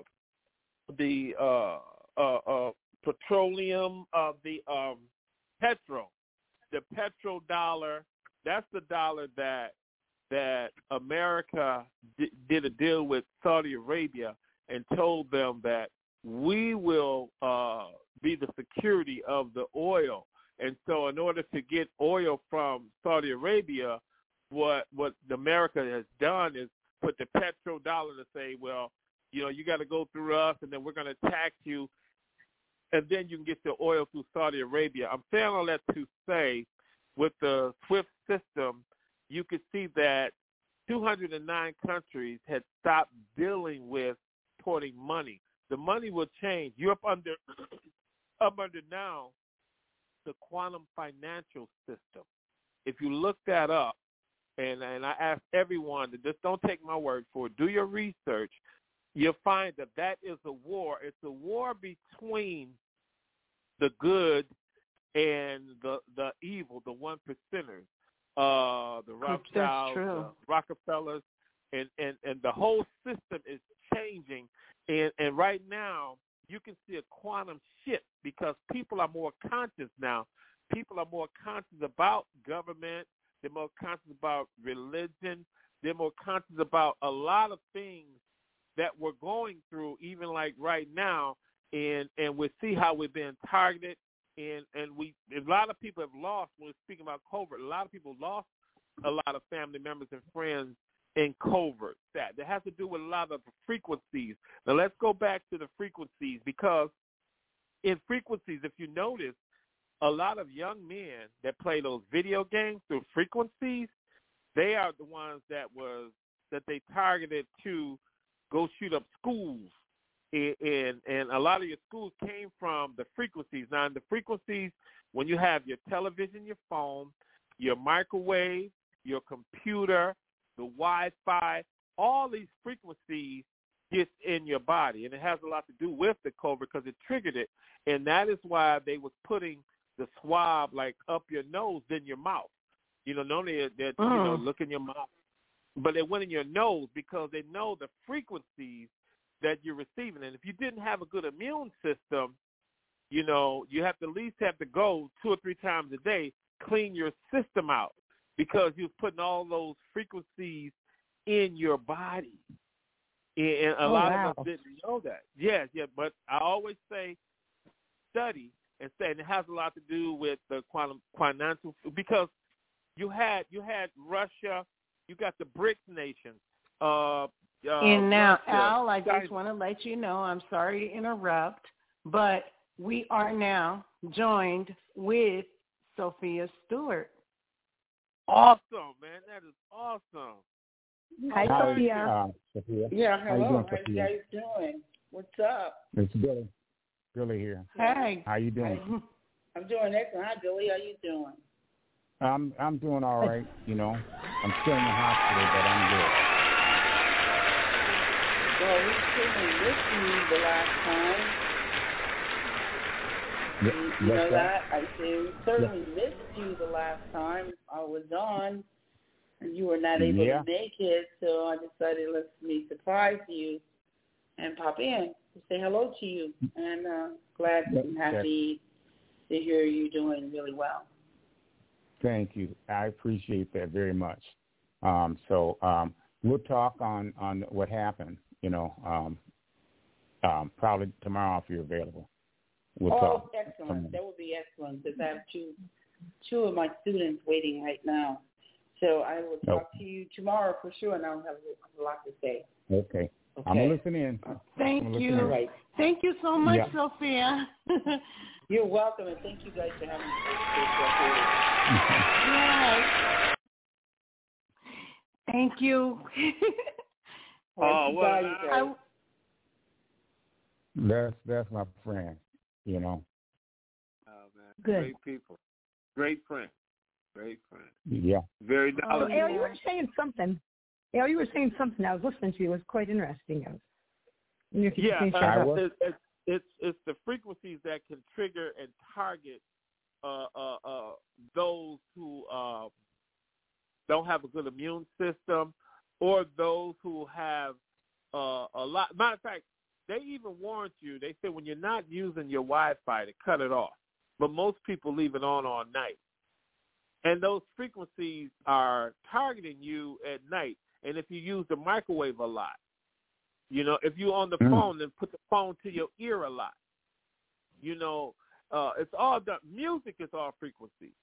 the uh, uh, uh, petroleum of the um, petrol, the petrodollar. That's the dollar that that America d- did a deal with Saudi Arabia and told them that we will uh, be the security of the oil. And so, in order to get oil from Saudi Arabia, what what America has done is put the petrodollar to say, well, you know, you got to go through us, and then we're going to tax you, and then you can get the oil through Saudi Arabia. I'm saying all that to say, with the SWIFT system, you could see that two hundred nine countries had stopped dealing with porting money. The money will change. You're up under, up under now the quantum financial system. If you look that up, and, and I ask everyone to just don't take my word for it, do your research, you'll find that that is a war. It's a war between the good and the the evil, the one percenters, uh, the Rothschilds, true. the Rockefellers, and, and, and the whole system is changing. And, and right now, you can see a quantum shift because people are more conscious now. People are more conscious about government. They're more conscious about religion. They're more conscious about a lot of things that we're going through, even like right now. And, and we see how we're being targeted. And and we a lot of people have lost, when we're speaking about COVID, a lot of people lost a lot of family members and friends in covert. That that has to do with a lot of the frequencies. Now let's go back to the frequencies, because in frequencies, if you notice, a lot of young men that play those video games through frequencies, they are the ones that was that they targeted to go shoot up schools. And, and a lot of your schools came from the frequencies. Now, in the frequencies, when you have your television, your phone, your microwave, your computer, the Wi-Fi, all these frequencies get in your body. And it has a lot to do with the COVID because it triggered it. And that is why they was putting the swab, like, up your nose than your mouth. You know, normally that uh. you know, look in your mouth. But it went in your nose because they know the frequencies that you're receiving. And if you didn't have a good immune system, you know, you have to at least have to go two or three times a day, clean your system out, because you're putting all those frequencies in your body. And a oh, lot wow. of us didn't know that. Yes, yeah, but I always say study and say, and it has a lot to do with the quantum, quantum, because you had you had Russia, you got the BRICS nations. Uh, uh, and now, Russia, Al, I China. just want to let you know, I'm sorry to interrupt, but we are now joined with Sophia Stewart. Awesome, man. That is awesome. Hi, Hi, Sophia. Uh, Sophia. Yeah, How you hello. doing, How Sophia? you guys doing? What's up? It's Billy. Billy here. Hey. How you doing? I'm doing excellent. Hi, Billy. How you doing? I'm I'm doing all right. You know, I'm still in the hospital, but I'm good. Well, we certainly missed you the last time. Yeah, You, you know that? I say we certainly yeah. missed you the last time I was on, and you were not able yeah. to make it, so I decided let me surprise you and pop in to say hello to you. And uh, glad yeah. and happy yeah. to hear you doing really well. Thank you. I appreciate that very much. Um, so um, we'll talk on, on what happened, you know, um, um, probably tomorrow if you're available. We'll oh, talk. excellent. That would be excellent because I have two, two of my students waiting right now. So I will talk nope. to you tomorrow for sure, and I'll have a lot to say. Okay. okay. I'm going to listen in. Thank you. Right. Thank you so much, yeah. Sophia. You're welcome, and thank you guys for having me. Yes. Thank you. Oh, well, I, that's, that's my friend, you know. Oh, man. Good. Great people. Great friend. Great friend. Yeah. Very knowledgeable. So, Al, you were saying something. Al, you were saying something. I was listening to you. It was quite interesting. I was, if you yeah, uh, it, it, it's it's the frequencies that can trigger and target uh, uh, uh, those who uh, don't have a good immune system, or those who have uh, a lot. Matter of fact, they even warned you. They said when you're not using your Wi-Fi to cut it off, but most people leave it on all night. And those frequencies are targeting you at night. And if you use the microwave a lot, you know, if you're on the mm. phone, then put the phone to your ear a lot. You know, uh, it's all done. Music is all frequency.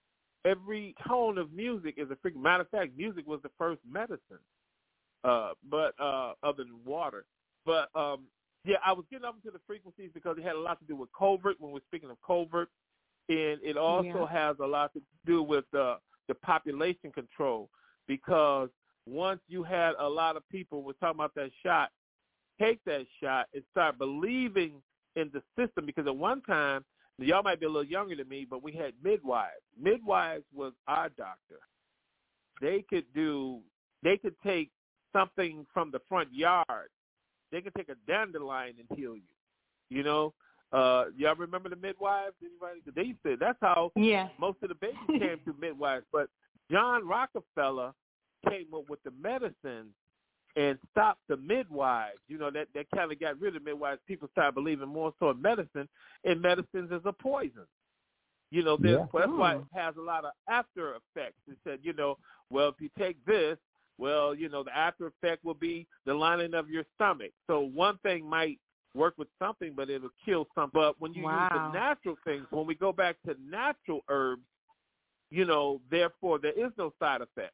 Every tone of music is a frequency. Matter of fact, music was the first medicine, uh, but uh, other than water. But, um, yeah, I was getting up into the frequencies because it had a lot to do with covert when we're speaking of covert. And it also yeah. has a lot to do with uh, the population control, because once you had a lot of people, we're talking about that shot, take that shot and start believing in the system. Because at one time, y'all might be a little younger than me, but we had midwives. Midwives was our doctor. They could do, they could take something from the front yard. They could take a dandelion and heal you, you know. Uh, y'all remember the midwives? Anybody? They used to. That's how yeah. most of the babies came through midwives. But John Rockefeller came up with the medicine and stopped the midwives. You know, that, that kind of got rid of midwives. People started believing more so in medicine, and medicines is a poison. You know, yeah. that's why it has a lot of after effects. It said, you know, well, if you take this, well, you know, the after effect will be the lining of your stomach. So one thing might work with something, but it'll kill something. But when you wow. use the natural things, when we go back to natural herbs, you know, therefore there is no side effect.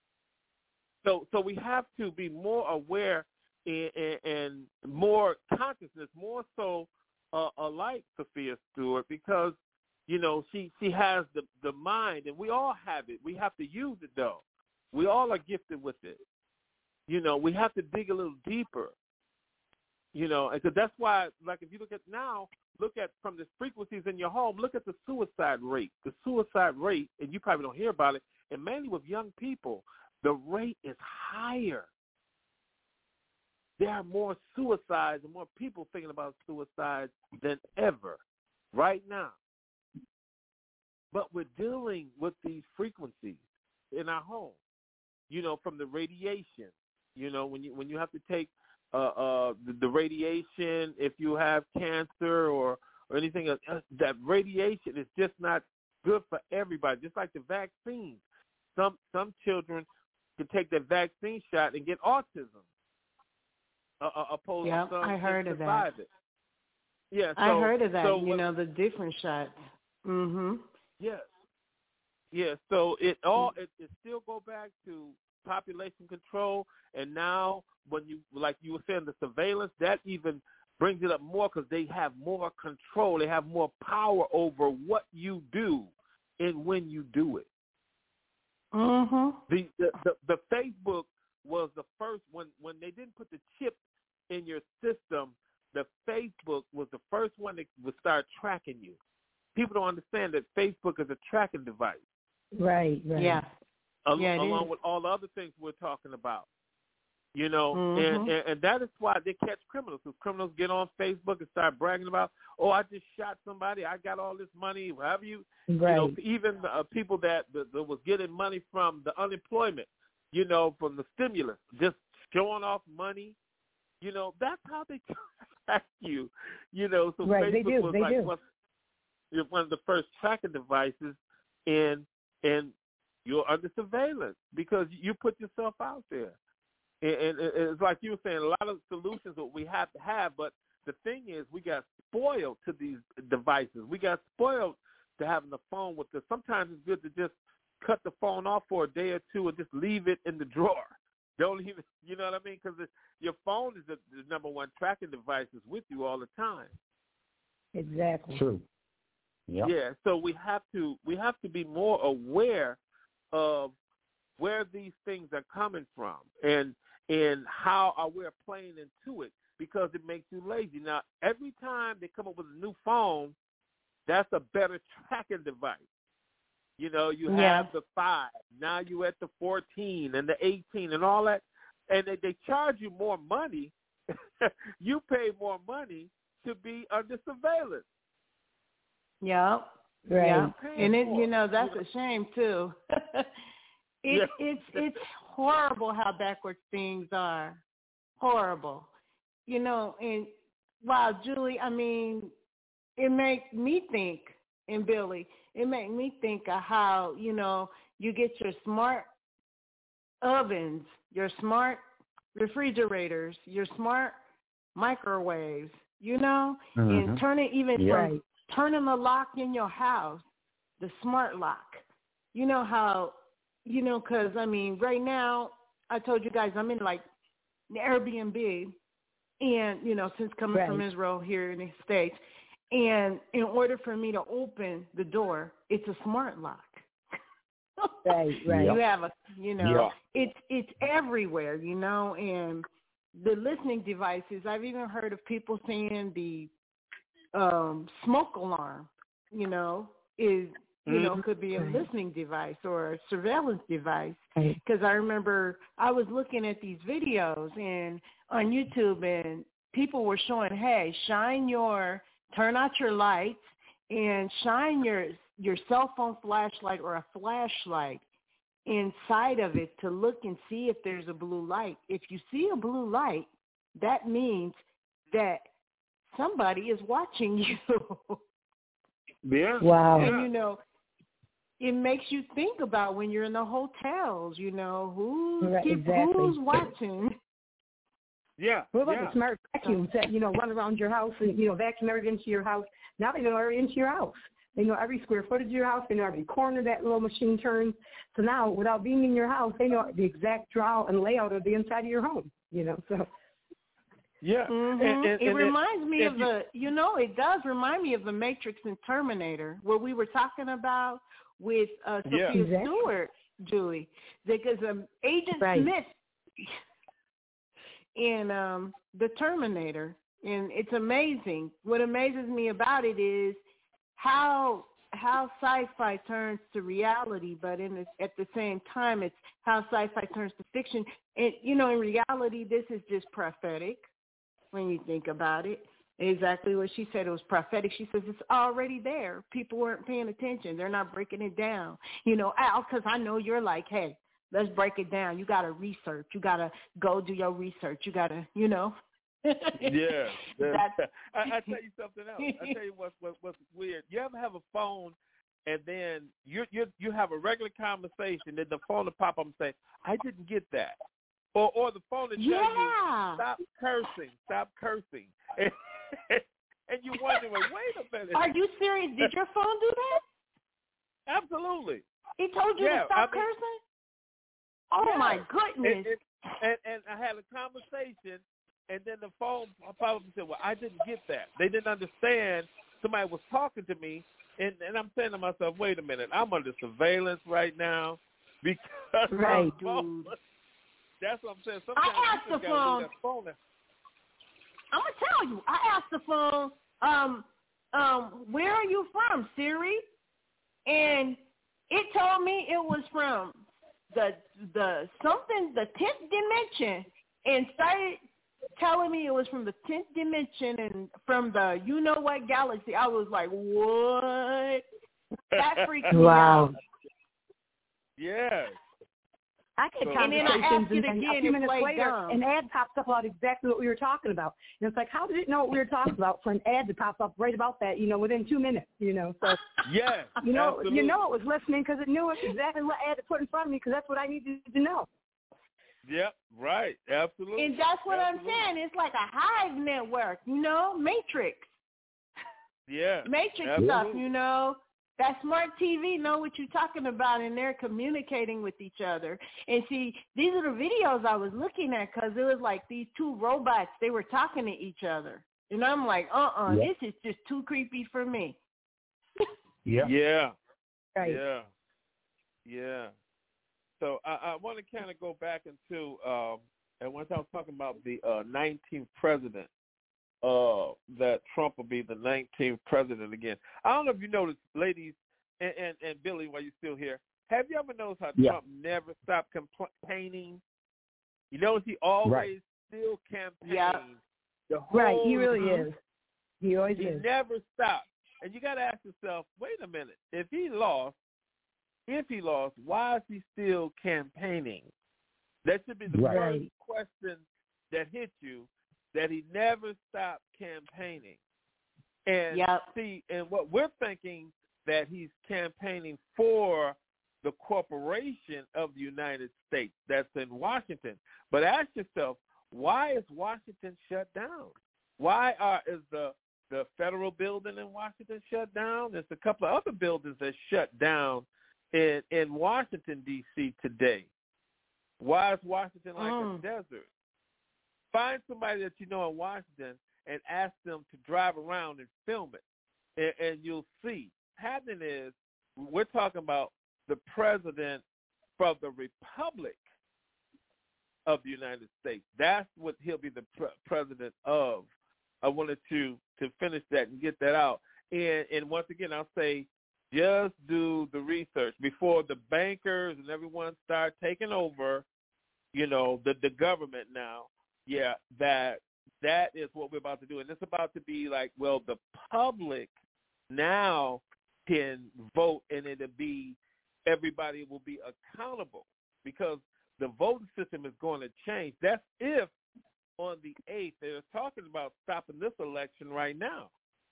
So so we have to be more aware and, and, and more consciousness, more so uh, alike Sophia Stewart, because, you know, she, she has the, the mind, and we all have it. We have to use it, though. We all are gifted with it. You know, we have to dig a little deeper, you know, and because that's why, like, if you look at now, look at from the frequencies in your home, look at the suicide rate. The suicide rate, and you probably don't hear about it, and mainly with young people, the rate is higher. There are more suicides and more people thinking about suicide than ever right now. But we're dealing with these frequencies in our home, you know, from the radiation. You know, when you when you have to take uh, uh, the, the radiation, if you have cancer or, or anything else, that radiation is just not good for everybody, just like the vaccine. Some some children can take that vaccine shot and get autism. Uh, uh, opposed yeah, to some I heard of survive that. It. Yeah, so, I heard of that. So you what, know, the different shots. Mhm. Yes. Yeah. So it all it, it still go back to population control, and now when you like you were saying the surveillance, that even brings it up more because they have more control. They have more power over what you do and when you do it. Mhm. The the, the the Facebook was the first when when they didn't put the chip in your system. The Facebook was the first one that would start tracking you. People don't understand that Facebook is a tracking device. Right, right. Yeah. Al- yeah along is. with all the other things we're talking about. You know, Mm-hmm. and, and, and that is why they catch criminals. Because criminals get on Facebook and start bragging about, oh, I just shot somebody. I got all this money. Whatever you, Right. you know, even uh, people that, that, that was getting money from the unemployment, you know, from the stimulus, just showing off money. You know, that's how they track you. You know, so right, Facebook they do. was They like do. one, one of the first tracking devices, and and you're under surveillance because you put yourself out there. And, and it's like you were saying, a lot of solutions that we have to have, but the thing is we got spoiled to these devices. We got spoiled to having the phone with us. Sometimes it's good to just cut the phone off for a day or two and just leave it in the drawer. Don't even, you know what I mean? Because your phone is the, the number one tracking device is with you all the time. Exactly. True. Yep. Yeah. So we have to we have to be more aware of where these things are coming from and and how are we playing into it, because it makes you lazy. Now, every time they come up with a new phone, that's a better tracking device. You know, you Yeah. have the five. Now you're at the fourteen and the eighteen and all that. And they, they charge you more money. You pay more money to be under surveillance. Yeah. Right. Yeah. And it, more. you know, that's You a shame too. it, Yeah. It's it's horrible how backwards things are. Horrible. You know, and wow, Julie, I mean, it makes me think, and Billy, it makes me think of how, you know, you get your smart ovens, your smart refrigerators, your smart microwaves, you know, Mhm. and turn it even Yeah. from turning the lock in your house, the smart lock. You know how, you know, because, I mean, right now, I told you guys I'm in, like, Airbnb, and, you know, since coming Right. from Israel here in the States, and in order for me to open the door, it's a smart lock. Right, right. You have a, you know, Yeah. it's it's everywhere, you know, and the listening devices. I've even heard of people saying the um, smoke alarm, you know, is, you know, could be a Right. listening device or a surveillance device. Right. Because I remember I was looking at these videos and on YouTube, and people were showing, hey, shine your, turn out your lights and shine your your cell phone flashlight or a flashlight inside of it to look and see if there's a blue light. If you see a blue light, that means that somebody is watching you. Yeah. Wow. And, you know, it makes you think about when you're in the hotels, you know, who's, Right, keep, exactly. who's watching. Yeah. What about yeah. the smart vacuums that, you know, run around your house and, you know, vacuum everything into your house? Now they know everything into your house. They know every square footage of your house. They know every corner that little machine turns. So now, without being in your house, they know the exact draw and layout of the inside of your home. You know, so. Yeah. Mm-hmm. And, and, it and reminds it, me and of you, the, you know, it does remind me of the Matrix and Terminator, where we were talking about with uh, Sophia yeah. Exactly. Stewart, Julie, because um, Agent Right. Smith in um, the Terminator, and it's amazing. What amazes me about it is how how sci-fi turns to reality, but in the, at the same time, it's how sci-fi turns to fiction. And, you know, in reality, this is just prophetic when you think about it. Exactly what she said. It was prophetic. She says it's already there. People weren't paying attention. They're not breaking it down. You know, Al, because I know you're like, hey, let's break it down. You got to research. You got to go do your research. You got to, you know. Yeah. That's, I, I tell you something else. I tell you what's, what, what's weird. You ever have a phone and then you you you have a regular conversation, then the phone will pop up and say, I didn't get that. Or or the phone will tell yeah. you, stop cursing, stop cursing. And, and you wonder, well, wait a minute. Are you serious? Did your phone do that? Absolutely. He told you Yeah, to stop I mean, cursing? Oh, yeah. my goodness. And, and, and, and I had a conversation, and then the phone popped up and said, well, I didn't get that. They didn't understand somebody was talking to me, and, and I'm saying to myself, wait a minute, I'm under surveillance right now because right, my phone. Dude. That's what I'm saying. Sometimes I asked you the just gotta phone. leave that phone there. I'm going to tell you. I asked the phone, um, um, where are you from, Siri? And it told me it was from the the something, the tenth dimension, and started telling me it was from the tenth dimension and from the you-know-what galaxy. I was like, what? That freaked me Wow. out. Yeah. I get So- conversations, And then I asked it and again, a few it minutes played later, dumb. an ad pops up about exactly what we were talking about. And it's like, how did it know what we were talking about for an ad to pop up right about that, you know, within two minutes, you know? So, Yeah. you know, absolutely. you know it was listening because it knew exactly what ad to put in front of me because that's what I needed to know. Yep. Right. Absolutely. And that's what Absolutely. I'm saying. It's like a hive network, you know, Matrix. Yeah. Matrix absolutely. stuff, you know. That smart T V know what you're talking about, and they're communicating with each other. And see, these are the videos I was looking at because it was like these two robots. They were talking to each other. And I'm like, uh-uh, Yeah. this is just too creepy for me. Yeah. Yeah. Right. Yeah. Yeah. So I, I want to kind of go back into, um, and once I was talking about the uh, nineteenth president, uh, that Trump will be the nineteenth president again. I don't know if you noticed, ladies, and, and, and Billy, while you're still here, have you ever noticed how Yeah. Trump never stopped campaigning? You notice he always Right. still campaigns. Yeah. The whole Right, he really time. is. He always He is. never stopped. And you got to ask yourself, wait a minute, if he lost, if he lost, why is he still campaigning? That should be the Right. first question that hit you, that he never stopped campaigning. And Yep. see, and what we're thinking that he's campaigning for the corporation of the United States that's in Washington. But ask yourself, why is Washington shut down? Why are is the the federal building in Washington shut down? There's a couple of other buildings that shut down in in Washington, D C today. Why is Washington like Mm. a desert? Find somebody that you know in Washington and ask them to drive around and film it, and, and you'll see. Happening is we're talking about the president from the Republic of the United States. That's what he'll be the pre- president of. I wanted to to finish that and get that out. And and once again, I'll say, just do the research before the bankers and everyone start taking over, you know, the, the government now. Yeah, that that is what we're about to do. And it's about to be like, well, the public now can vote, and it'll be, everybody will be accountable because the voting system is going to change. That's if on the eighth, they're talking about stopping this election right now.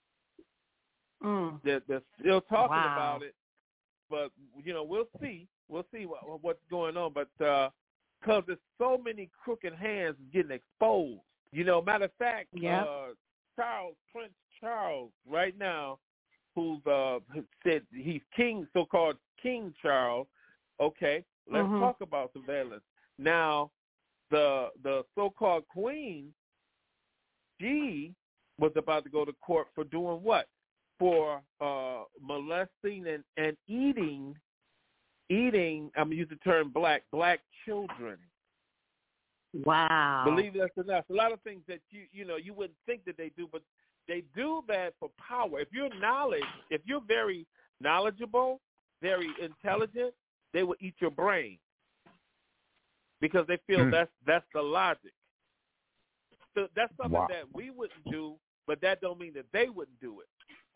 Mm. They're, they're still talking Wow. about it, but, you know, we'll see. We'll see what, what's going on. But because uh, there's so many crooked hands getting exposed. You know, matter of fact, Yeah. uh, Charles, Prince Charles, right now, who's uh, said he's King, so-called King Charles. Okay, let's Mhm. talk about surveillance. Now, the the so-called queen, she was about to go to court for doing what? For uh, molesting and, and eating, eating, I'm going to use the term black, black children. Wow. Believe it or not, a lot of things that you you know you wouldn't think that they do, but they do that for power. If you're knowledge, if you're very knowledgeable, very intelligent, they will eat your brain because they feel Mm. that's that's the logic. So that's something Wow. that we wouldn't do, but that don't mean that they wouldn't do it.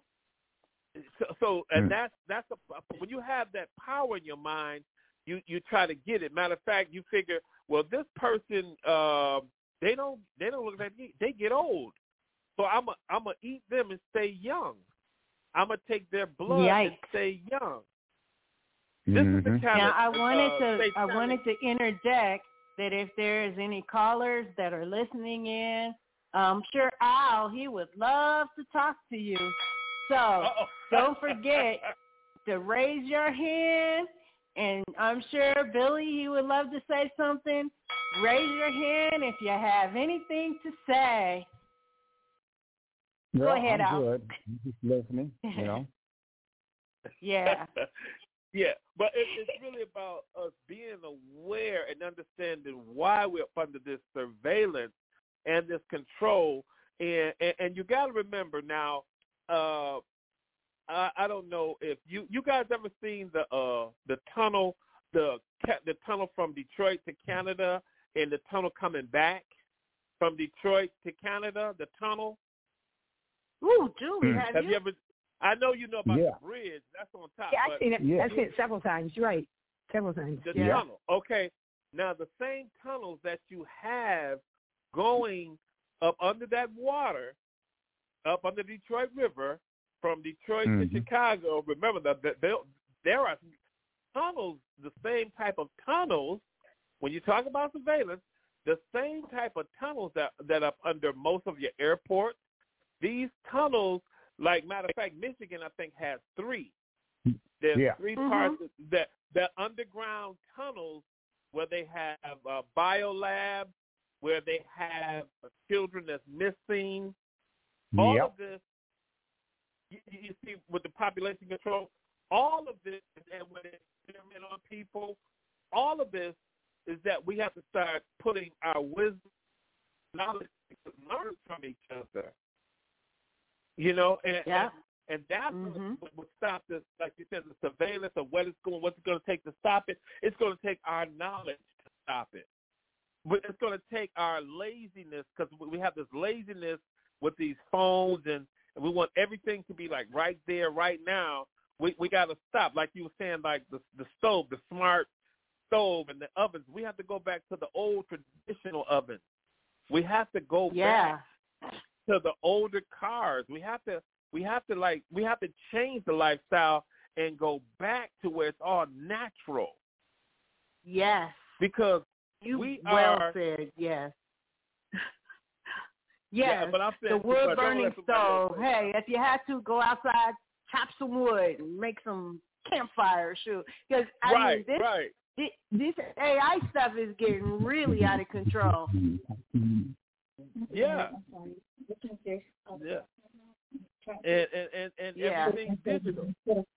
So, so and Mm. that's that's a, when you have that power in your mind, you you try to get it. Matter of fact, you figure, well, this person, uh, they don't they don't look like me. They get old, so I'm a, I'm gonna eat them and stay young. I'm gonna take their blood Yikes. and stay young. This is the Mhm. kind Now of I wanted uh, to I satanic- wanted to interject that if there is any callers that are listening in, I'm sure Al, he would love to talk to you. So Uh-oh. don't forget to raise your hand, and I'm sure Billy, he would love to say something. Raise your hand if you have anything to say. Well, ahead, I'm Al. good. I'm just listening, you know. Yeah. Yeah, but it, it's really about us being aware and understanding why we're under this surveillance and this control. And and, and you got to remember now, uh, I, I don't know if you you guys ever seen the uh, the tunnel the the tunnel from Detroit to Canada and the tunnel coming back from Detroit to Canada, the tunnel. Ooh, Julie, Mm. have, Have you? you ever? I know you know about Yeah. the bridge. That's on top. Yeah, but I've seen it. Yeah. I've seen it several times. You're right. Several times. The Yeah. tunnel. Okay. Now, the same tunnels that you have going up under that water, up under the Detroit River, from Detroit Mhm. to Chicago, remember that that there, there are tunnels, the same type of tunnels, when you talk about surveillance, the same type of tunnels that, that are under most of your airports. These tunnels, like, matter of fact, Michigan, I think, has three. There's Yeah. three Mhm. parts that that underground tunnels where they have uh, biolabs, where they have children that's missing. All Yep. of this, you, you see, with the population control, all of this, and when they experiment on people, all of this is that we have to start putting our wisdom, knowledge, learn from each other. You know, and Yeah. and, and that's Mhm. what would stop this, like you said, the surveillance of what it's going, what's it going to take to stop it. It's going to take our knowledge to stop it. But it's going to take our laziness, because we have this laziness with these phones, and, and we want everything to be like right there, right now. We we got to stop, like you were saying, like the the stove, the smart stove, and the ovens. We have to go back to the old traditional ovens. We have to go Yeah. back to the older cars. We have to we have to like we have to change the lifestyle and go back to where it's all natural. Yes. Because You we well are said, yes. Yeah, Yes, but I'm saying the too much. Don't wood burning let somebody else stove. say Hey, if you had to, go outside, chop some wood, and make some campfire. Shoot, because I right, mean, this, right. this this A I stuff is getting really out of control. Yeah. Yeah. And and and, and Yeah. everything's digital.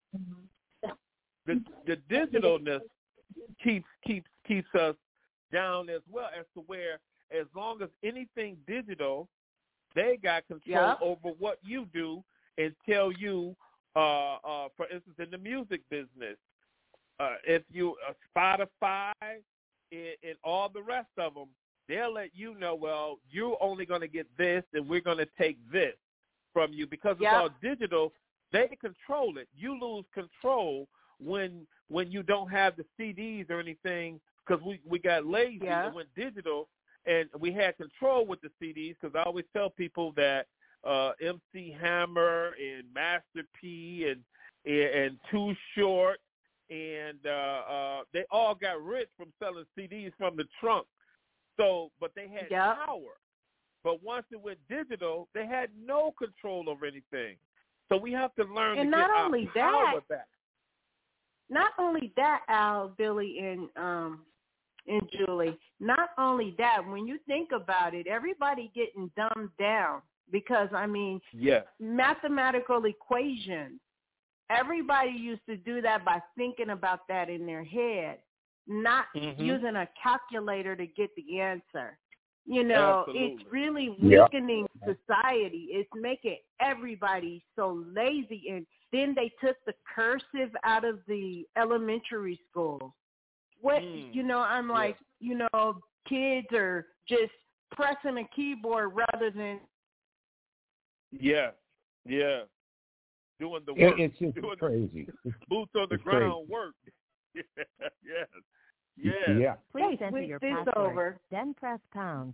The the digitalness keeps keeps keeps us down as well, as to where as long as anything digital, they got control Yep. over what you do and tell you, uh, uh, for instance, in the music business, uh, if you uh, Spotify and, and all the rest of them, they'll let you know, well, you're only going to get this, and we're going to take this from you because it's Yep. all digital. They control it. You lose control when when you don't have the C Ds or anything, because we, we got lazy Yeah. and went digital, and we had control with the C Ds, because I always tell people that uh, M C Hammer and Master P and and, and Too Short, and uh, uh, they all got rich from selling C Ds from the trunk. So, but they had Yep. power. But once it went digital, they had no control over anything. So we have to learn and to not get only our that, power back. Not only that, Al, Billy, and um, and Julie. Not only that, when you think about it, everybody getting dumbed down because I mean, yes. mathematical equations. Everybody used to do that by thinking about that in their head, not mm-hmm. using a calculator to get the answer. You know, Absolutely. It's really Yeah. weakening society. It's making everybody so lazy. And then they took the cursive out of the elementary schools. What, mm. you know, I'm like, yeah. you know, kids are just pressing a keyboard rather than. Yeah, yeah. Doing the work. It, it's just Doing crazy. The, boots on the it's ground crazy. work. yes, yes. Yes. Yeah. Please Hey, enter your this password, over. then press pound.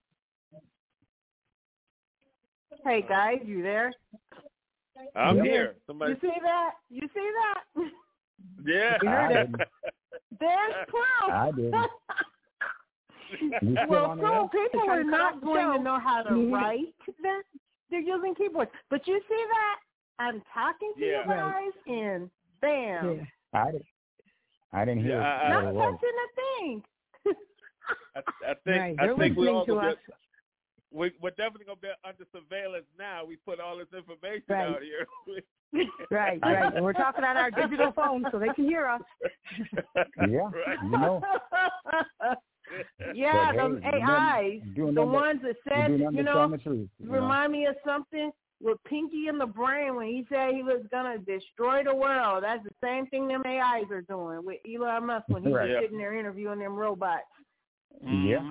Hey, guys, you there? I'm Yeah. here. Somebody. You see that? You see that? Yeah. You heard it. There's proof. I did. You still Well, on the so air? people are not going to know how to Mhm. write. They're, they're using keyboards. But you see that? I'm talking to Yeah. you guys, and bam. Yeah. I didn't. I didn't hear Yeah, it. I- Not what it touching was. a thing. I, I think. Right. I They're think we listening all to gonna us. be, we, we're definitely gonna be under surveillance now. We put all this information Right. out here. Right, right. And we're talking on our digital phones so they can hear us. Yeah. Right. You know. yeah, But, them hey, A Is, you're doing the nothing- ones that you're said, doing nothing you but telling know, the truth, you know? remind me of something with Pinky in the Brain when he said he was going to destroy the world. That's the same thing them A Is are doing with Elon Musk when he's Right. just sitting there interviewing them robots. Yeah.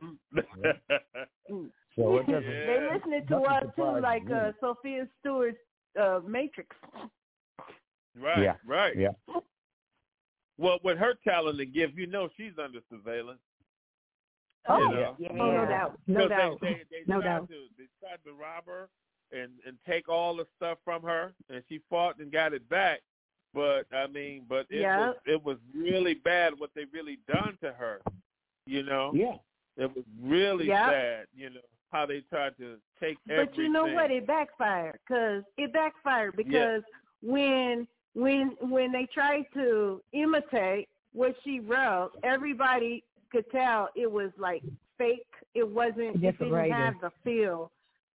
Mm. So it doesn't. Yeah. They listening to Nothing us too, surprises like me. uh, Sophia Stewart's uh, Matrix. right. Yeah. Right. Yeah. Well, with her talent and gift, you know she's under surveillance. Oh, You know? Yeah. Oh, no doubt. No 'Cause doubt. They, they, they No tried doubt. To, they tried to rob her and, and take all the stuff from her, and she fought and got it back. But I mean, but it Yeah. was it was really bad what they really done to her. You know, Yeah. it was really Yeah. sad. You know how they tried to take everything. But you know what? It backfired because it backfired because when when when they tried to imitate what she wrote, everybody could tell it was like fake. It wasn't. It Different didn't writer. have the feel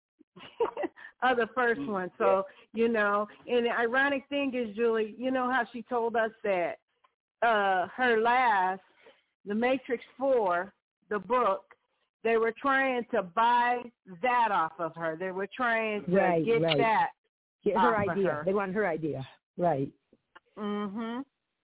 of the first one. So you know, and the ironic thing is, Julie, you know how she told us that uh, her last, The Matrix Four, the book. They were trying to buy that off of her. They were trying to Right, get right. that Get her off of idea. her. They want her idea. Right. Mhm.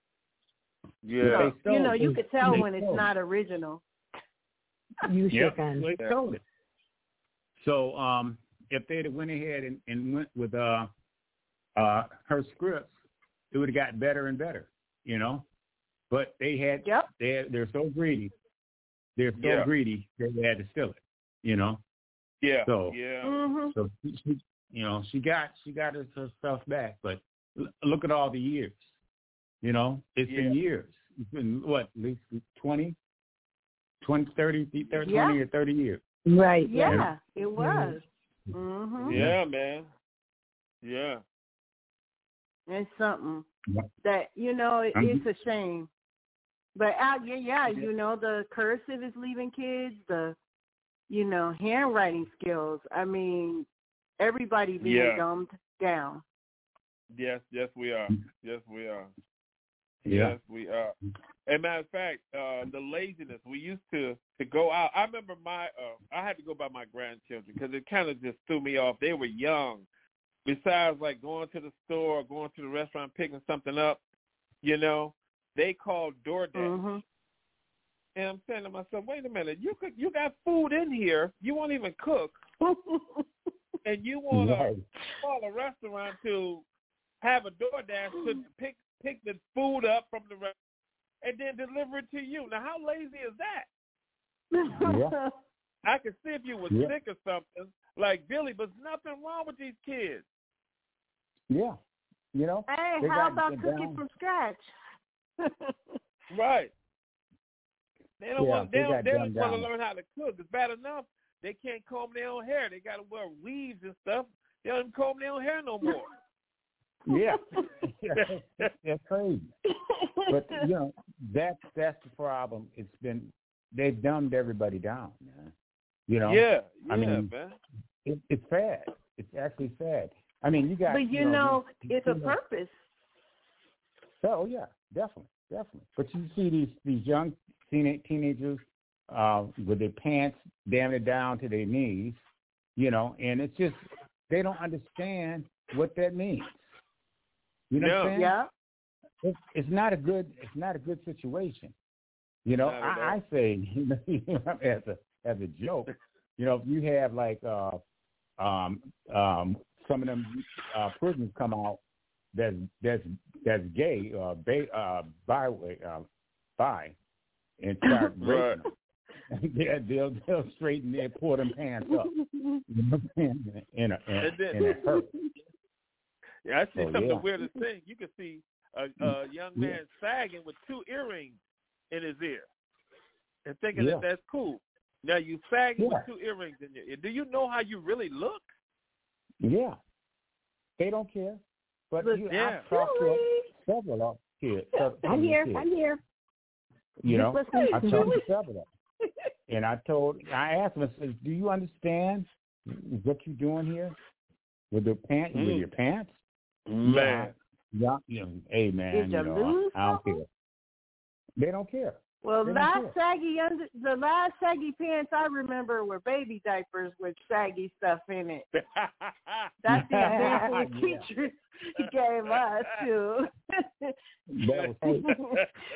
Yeah. So, you know, you They- could tell they when it's stole. not original. You Yeah. sure can. They stole it. So um, if they'd have went ahead and, and went with uh, uh, her scripts, it would have gotten better and better, you know. But they had, Yep. they had, they're so greedy. They're so Yeah. greedy that they had to steal it, you know. Yeah. So, yeah. Mhm. so she, she- you know, she got she got her, her stuff back. But l- look at all the years, you know. It's been Yeah. years. It's been what, at least twenty, twenty, thirty, thirty, Yeah. twenty or thirty years. Right. Yeah, right. it was. Mhm. Yeah, man. Yeah. It's something Yeah. that, you know, it, Mhm. it's a shame. But out, yeah, yeah, you know, the cursive is leaving kids. The, you know, handwriting skills. I mean, everybody being Yeah. dumbed down. Yes, yes, we are. Yes, we are. Yeah. Yes, we are. As a matter of fact, uh, the laziness. We used to, to go out. I remember my, uh, I had to go by my grandchildren because it kind of just threw me off. They were young. Besides, like going to the store or going to the restaurant, picking something up, you know, they called DoorDash. Mhm. And I'm saying to myself, wait a minute, you could, you got food in here. You won't even cook. And you want to Right. call a restaurant to have a DoorDash to pick pick the food up from the restaurant and then deliver it to you. Now, how lazy is that? Yeah. I could see if you were Yeah. sick or something, like Billy, but there's nothing wrong with these kids. Yeah. You know. Hey, They how got about it cooking down. from scratch? Right. They don't Yeah, want. They, they don't. got They dumbed just want to down. learn how to cook. It's bad enough they can't comb their own hair. They got to wear weaves and stuff. They don't even comb their own hair no more. Yeah, that's crazy. But you know, that's that's the problem. It's been they've dumbed everybody down, man. You know. Yeah, yeah, I mean, man. It, it's sad. It's actually sad. I mean, you got. But you, you know, know, these, it's you a know, purpose. Oh yeah, definitely, definitely. But you see these these young teen, teenagers uh, with their pants damn it down to their knees, you know, and it's just they don't understand what that means. You know no. what I'm saying? Yeah. It's, it's not a good. It's not a good situation. You know, I, I say you know, as a as a joke. You know, if you have like uh, um, um, some of them uh, prisoners come out that's that's that's gay, uh, ba- uh, bi, uh, bi, and start raping them, yeah, they'll they'll straighten their pull them pants up, you know, in a in a, in a hurt. Yeah, I see oh, some of yeah. the weirdest things. You can see a, a young man yeah. sagging with two earrings in his ear and thinking yeah. that that's cool. Now you sagging yeah. with two earrings in your ear. Do you know how you really look? Yeah, they don't care. But Look, you, yeah. I've talked to several of kids. I'm here. Kids. I'm here. You know, listening. I talked to several of them, and I told, I asked them, I said, "Do you understand what you're doing here with the pants? Mm. With your pants, man? Yeah, you know, hey man, Did you, you know, lose I, I don't care. They don't care. Well, they last don't care. saggy under the last saggy pants I remember were baby diapers with saggy stuff in it. That's the example the yeah. teachers gave us too. That was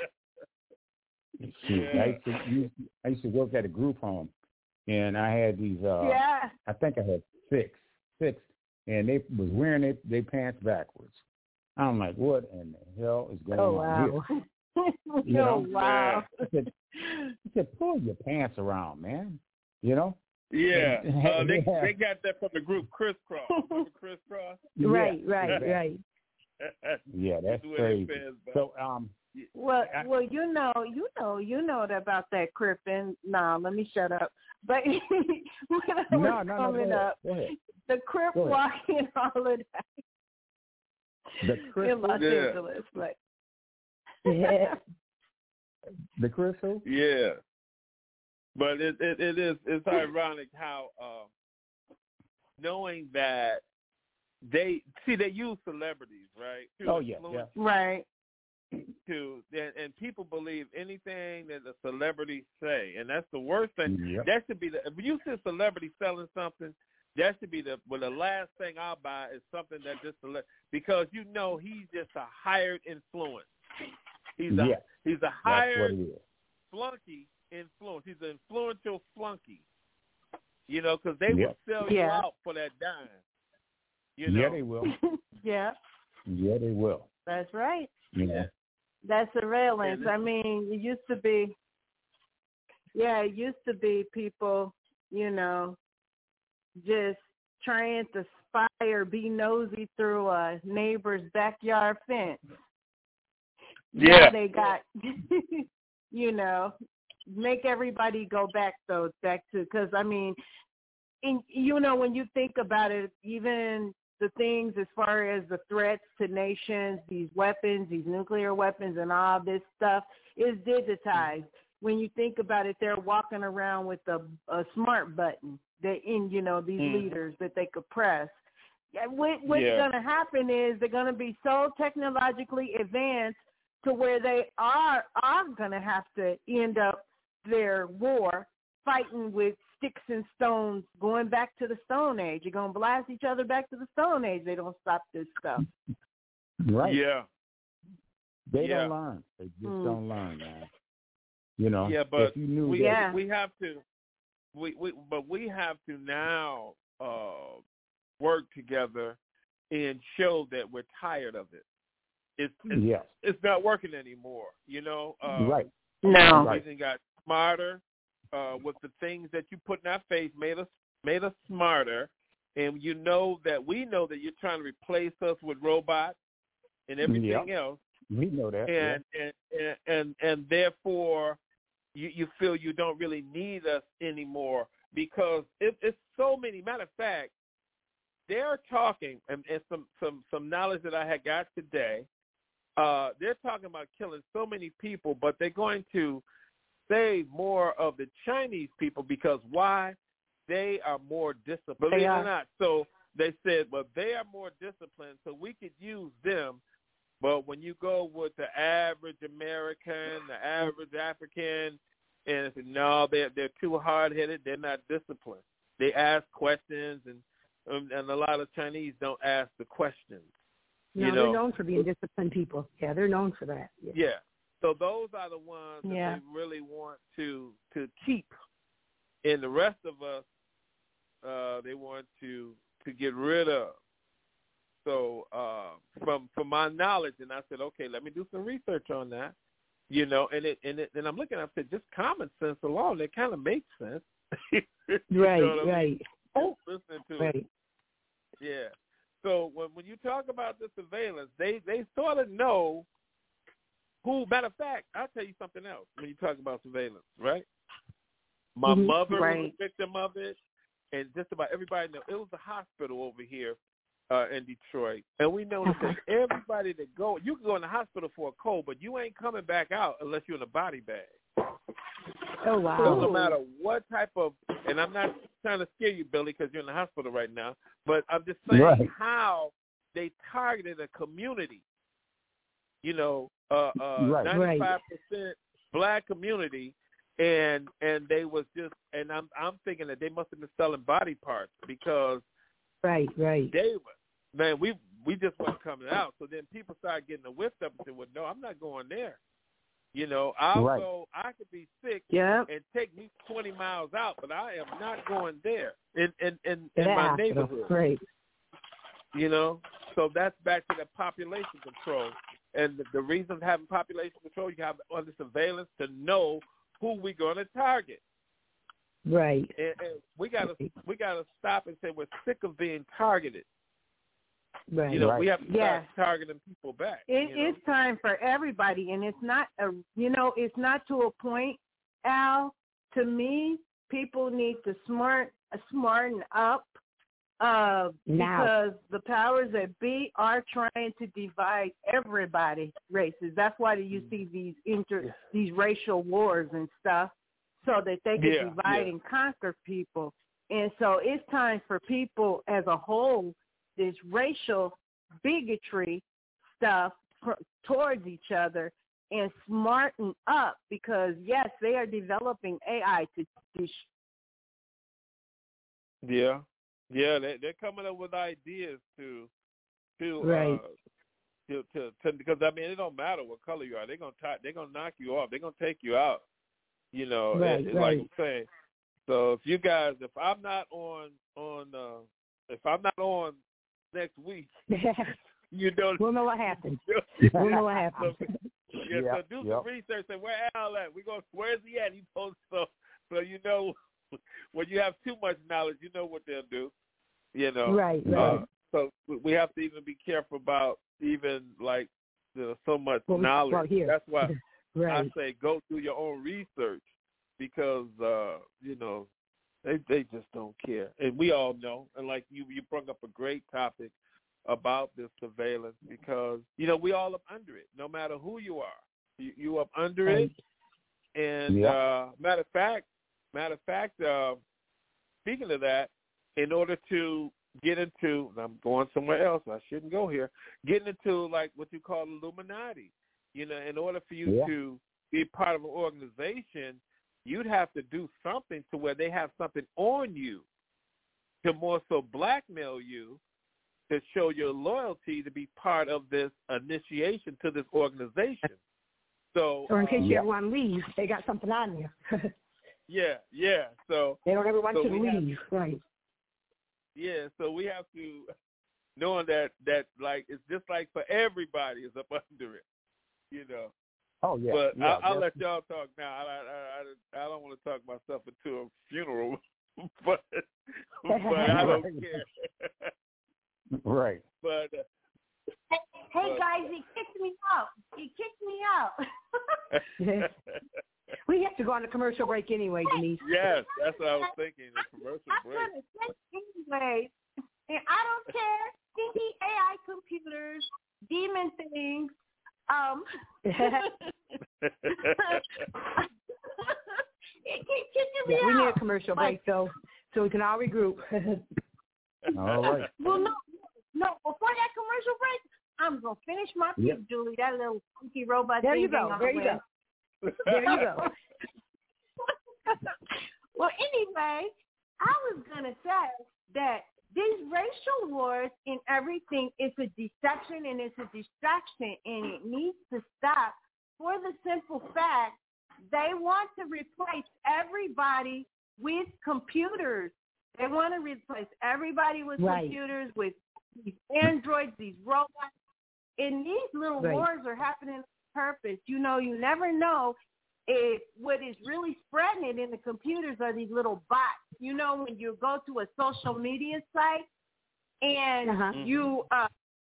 Shoot, Yeah. I used to use, I used to work at a group home, and I had these. Uh, yeah. I think I had six, six, and they was wearing their, their pants backwards. I'm like, what in the hell is going Oh, on wow. here? You know? Oh wow! I said, I said, pull your pants around, man. You know? Yeah, And, uh, they yeah. they got that from the group Crisscross. Remember Crisscross? Right, yeah. right, right. Yeah, that's crazy. So, um, well, I, well, you know, you know, you know about that cripping. No, let me shut up. But when I no, was no, coming no, up, go ahead. the crip Go ahead. walking all of that The in Los yeah. Angeles, but Yeah. The crystal? Yeah, but it it, it is it's ironic how uh, knowing that they see they use celebrities, right? To Oh yeah, yeah. right. To and, and people believe anything that a celebrity say, and that's the worst thing. Yep. That should be the if you see a celebrity selling something, that should be the well the last thing I'll buy is something that just because you know he's just a hired influence. He's a yeah. he's a That's hired what it is. flunky influence. He's an influential flunky. You know, because they Yep. will sell you Yeah. out for that dime. You know? Yeah, they will. Yeah, Yeah, they will. that's right. You know? That's surveillance. Yeah, I mean, it used to be, yeah, it used to be people, you know, just trying to spy or be nosy through a neighbor's backyard fence. Yeah. Now they got, you know, make everybody go back, though, back to, because, I mean, in, you know, when you think about it, even the things as far as the threats to nations, these weapons, these nuclear weapons and all this stuff is digitized. When you think about it, they're walking around with a, a smart button that in, you know, these mm. leaders that they could press. What, what's Yeah. going to happen is they're going to be so technologically advanced to where they are are going to have to end up their war fighting with sticks and stones, going back to the Stone Age. You're going to blast each other back to the Stone Age. They don't stop this stuff. Right. Yeah. They Yeah. don't learn. They just Mm. don't learn, man. You know. Yeah, but if you knew we that, Yeah. we have to we, we but we have to now uh, work together and show that we're tired of it. It's it's, yes. it's not working anymore. You know. Uh, right. No. We Right. even got smarter uh, with the things that you put in our face. Made us made us smarter, and you know that we know that you're trying to replace us with robots and everything Yep. else. We know that. And, and and and and therefore you, you feel you don't really need us anymore because it, it's so many. Matter of fact, they're talking, and, and some, some, some knowledge that I had got today, uh, they're talking about killing so many people, but they're going to save more of the Chinese people because why? They are more disciplined. Believe it or not. So they said, well, they are more disciplined, so we could use them. But when you go with the average American, the average African, and say, no, they're, they're too hard-headed, they're not disciplined. They ask questions, and um, and a lot of Chinese don't ask the questions. No, you know? They're known for being disciplined people. Yeah, they're known for that. Yeah. yeah. So those are the ones that Yeah. they really want to to keep. And the rest of us, uh, they want to, to get rid of. So uh, from from my knowledge, and I said, okay, let me do some research on that. You know, and it and it, and I'm looking, I said, just common sense alone, it kind of makes sense. Right, know what I right. mean? Oh, listening to right. it. Yeah. So when when you talk about the surveillance, they, they sort of know who. Matter of fact, I'll tell you something else when you talk about surveillance, right? My Mm-hmm. mother Right. was a victim of it, and just about everybody know. It was a hospital over here uh, in Detroit, and we know that everybody that go, you can go in the hospital for a cold, but you ain't coming back out unless you're in a body bag. Oh, wow. So no matter what type of, and I'm not trying to scare you, Billy, because you're in the hospital right now, but I'm just saying Right. how they targeted a community. You know, uh, uh, Right. ninety-five percent black community, and and they was just, and I'm I'm thinking that they must have been selling body parts because Right, right. they were, man, we we just wasn't coming out. So then people started getting a whiff up and said, well, no, I'm not going there. You know, I'll Right. go, I could be sick Yeah. and take me twenty miles out, but I am not going there in, in, in, To in that my hospital. neighborhood. Right. You know, so that's back to the population control. And the, the reason of having population control, you have under surveillance to know who we're going to target. Right. And, and we got to we got to stop and say we're sick of being targeted. Right. You know, Right. we have to Yeah. start targeting people back. It, you know? It's time for everybody, and it's not a, you know, it's not to a point, Al. To me, people need to smart, smarten up, uh, Now. because the powers that be are trying to divide everybody races. That's why you see these inter, these racial wars and stuff, so that they can Yeah, divide yeah. and conquer people. And so it's time for people as a whole, this racial bigotry stuff pr- towards each other, and smarten up, because yes, they are developing A I to, to sh- Yeah, yeah, they, they're coming up with ideas to, to, Right. uh, to, to, to, because I mean, it don't matter what color you are. They're gonna tie, they're gonna knock you off. They're gonna take you out. You know, Right, it, it, right. like I'm saying. So if you guys, if I'm not on, on, uh, if I'm not on next week, you know, We'll know what happened. We'll know what happened. So, yeah, so Yep, do some yep. research. Say where Al at? We go. Where's he at? He posts so so you know when you have too much knowledge, you know what they'll do. You know, Right, right. Uh, so we- we have to even be careful about even like you know, so much Well, we- knowledge. well, here. That's why Right. I say go do your own research because uh, you know they they just don't care, and we all know. And like you, you brought up a great topic about this surveillance because you know we all up under it, no matter who you are. You, you up under it, and Yeah. uh, matter of fact, matter of fact, uh, speaking of that, in order to get into, and I'm going somewhere else. I shouldn't go here. Getting into like what you call Illuminati. You know, in order for you Yeah. to be part of an organization, you'd have to do something to where they have something on you to more so blackmail you to show your loyalty to be part of this initiation to this organization. So, Or in case uh, you ever want to leave, they got something on you. yeah, yeah. So They don't ever want So you to we have- leave. Right. yeah, so we have to knowing that that like it's just like for everybody is up under it, you know. Oh yeah. But yeah, I, I'll let that's- y'all talk now. I, I, I, I don't want to talk myself into a funeral, but but I don't care. Right. But uh, Hey, hey But- guys, he kicked me out. He kicked me out. We have to go on a commercial break anyway, Denise. yes, that's what I was thinking. The commercial I'm break. gonna say anyway, and I don't um, it keeps kicking me yeah, out. we need a commercial break, like, though, so we can all regroup. All right. Well, no, no. Before that commercial break, I'm gonna finish my piece, Yep. Julie. That little funky robot There thing. you go. on There the you way. go. There you go. Well, anyway, I was gonna say that these racial wars and everything is a deception and it's a distraction, and it needs to stop for the simple fact they want to replace everybody with computers. They want to replace everybody with Right. computers, with these androids, these robots. And these little Right. wars are happening on purpose. You know, you never know if what is really spreading it in the computers are these little bots. You know, when you go to a social media site and Uh-huh. you uh,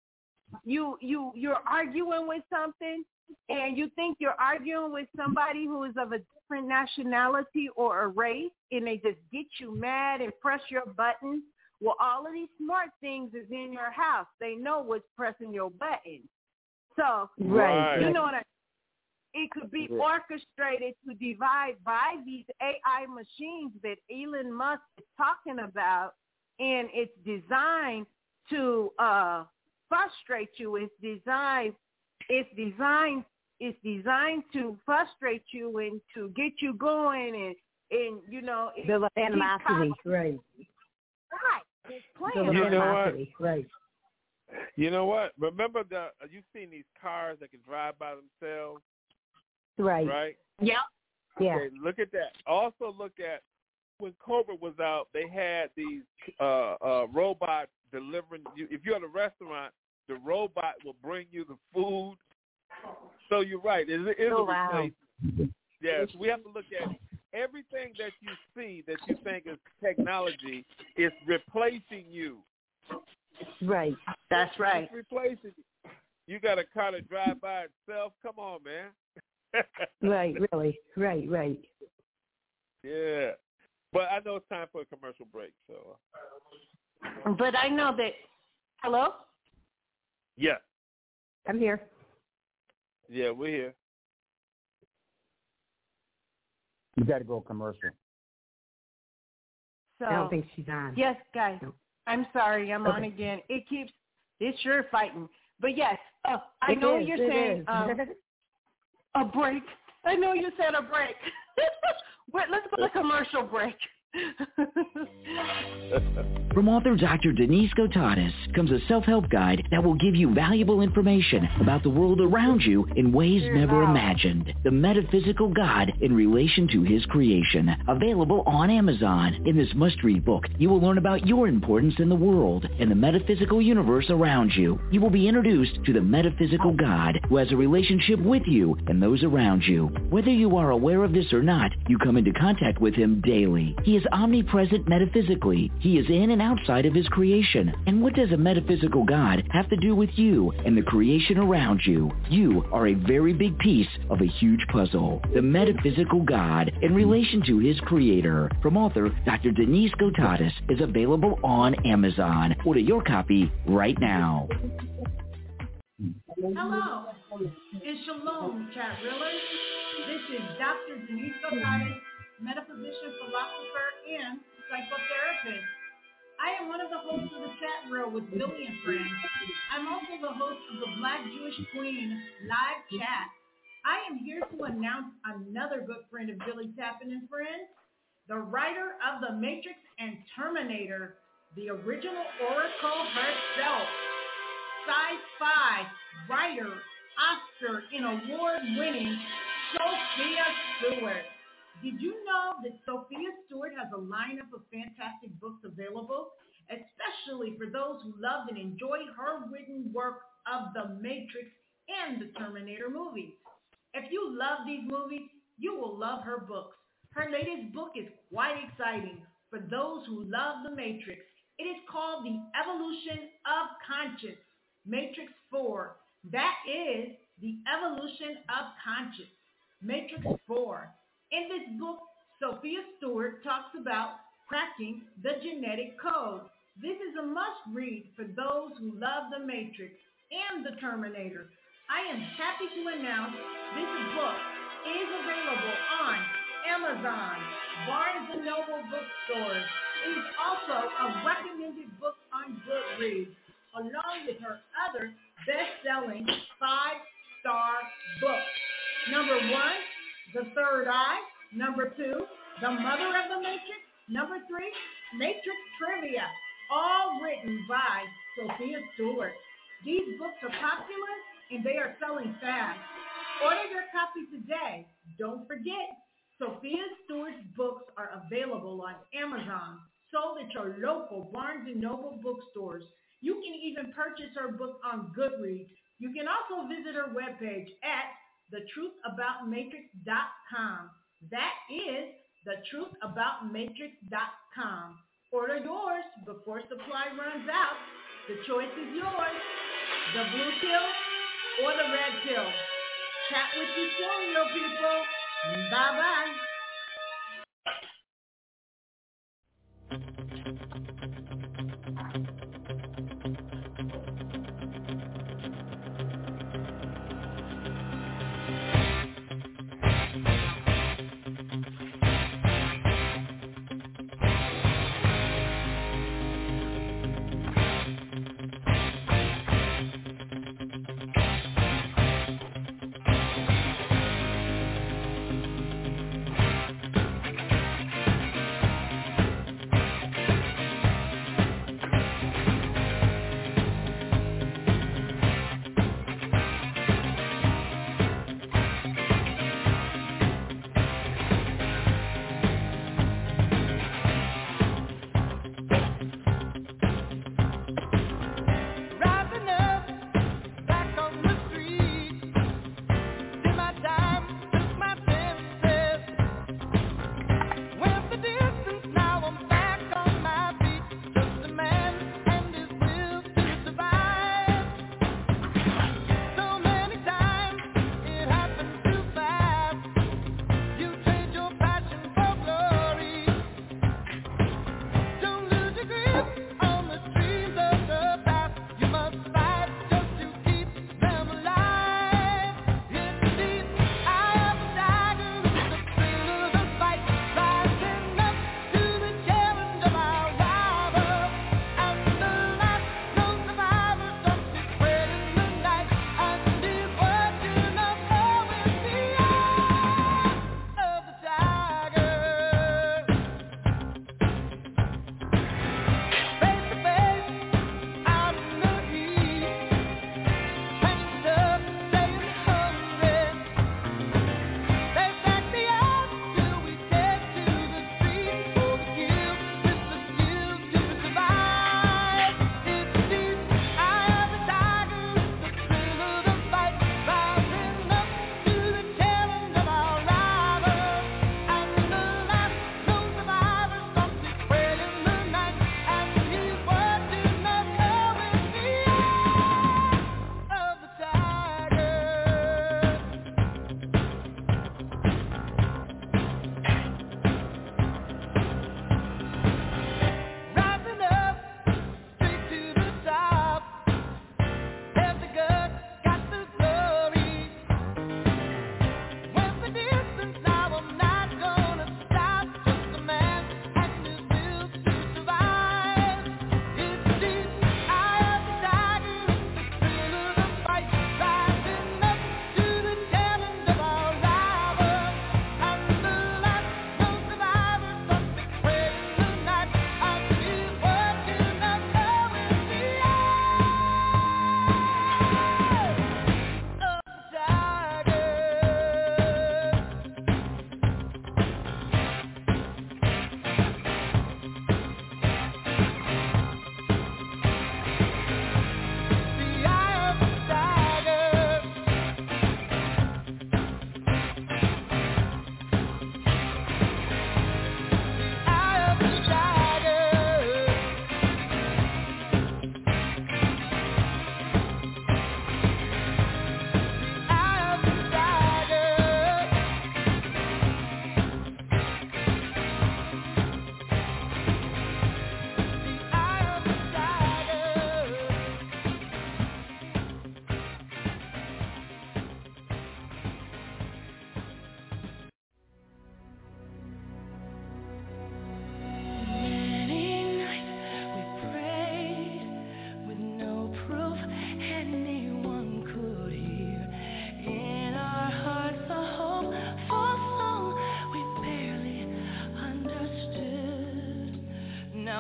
you you you're arguing with something, and you think you're arguing with somebody who is of a different nationality or a race, and they just get you mad and press your buttons. Well, all of these smart things is in your house. They know what's pressing your button. So, Right. you know what I It could be orchestrated to divide by these A I machines that Elon Musk is talking about, and it's designed to uh, frustrate you. It's designed. It's designed. It's designed to frustrate you and to get you going, and and you know, it, Build up animosity. keep- Right. Right. It's Build playing. up You know what? animosity. Right. You know what? Remember the you've seen these cars that can drive by themselves, Right. right? Yep. Yeah. Okay, look at that. Also look at when COVID was out, they had these uh, uh, robots delivering you. If you're at a restaurant, the robot will bring you the food. So you're right. It is Oh, a wow. replacement. Yes, we have to look at everything that you see that you think is technology is replacing you. Right. That's right. It's replacing you. You got a car to drive by itself. Come on, man. Right. Really. Right. Right. Yeah. But I know it's time for a commercial break. So. But I know that. Hello. Yeah. I'm here. Yeah, we're here. You got to go commercial. So I don't think she's on. yes, guys. No. I'm sorry. I'm Okay. on again. It keeps. It's sure fighting. But yes, uh, I It know is, you're it saying is. um, a break. I know you said a break. Wait, let's go to commercial break. From author Doctor Denise Gotatis comes a self-help guide that will give you valuable information about the world around you in ways never imagined. The Metaphysical God in Relation to His Creation. Available on Amazon. In this must-read book, you will learn about your importance in the world and the metaphysical universe around you. You will be introduced to the metaphysical God who has a relationship with you and those around you. Whether you are aware of this or not, you come into contact with Him daily. He is omnipresent metaphysically. He is in and outside of His creation. And what does a metaphysical God have to do with you and the creation around you? You are a very big piece of a huge puzzle. The Metaphysical God in Relation to His Creator. From author Doctor Denise Gotatis is available on Amazon. Order your copy right now. Hello, it's Shalom, chat reelers. This is Doctor Denise Gotatis, metaphysician, philosopher, and psychotherapist. I am one of the hosts of the chat reel with Billy and Friends. I'm also the host of the Black Jewish Queen live chat. I am here to announce another good friend of Billy Tappan and Friends, the writer of The Matrix and Terminator, the original Oracle herself, sci-fi writer, Oscar, and award-winning Sophia Stewart. Did you know that Sophia Stewart has a lineup of fantastic books available, especially for those who loved and enjoyed her written work of The Matrix and the Terminator movies? If you love these movies, you will love her books. Her latest book is quite exciting for those who love The Matrix. It is called The Evolution of Conscience, Matrix four. That is The Evolution of Conscience, Matrix four. In this book, Sophia Stewart talks about cracking the genetic code. This is a must-read for those who love The Matrix and the Terminator. I am happy to announce this book is available on Amazon, Barnes and Noble bookstores. It is also a recommended book on Goodreads, along with her other best-selling five-star books. Number one, The Third Eye. Number two, The Mother of the Matrix. Number three, Matrix Trivia, all written by Sophia Stewart. These books are popular and they are selling fast. Order your copy today. Don't forget, Sophia Stewart's books are available on Amazon, sold at your local Barnes and Noble bookstores. You can even purchase her book on Goodreads. You can also visit her webpage at the truth about matrix dot com. That is the truth about matrix dot com. Order yours before supply runs out. The choice is yours. The blue pill or the red pill. Chat with you soon, little people. Bye-bye.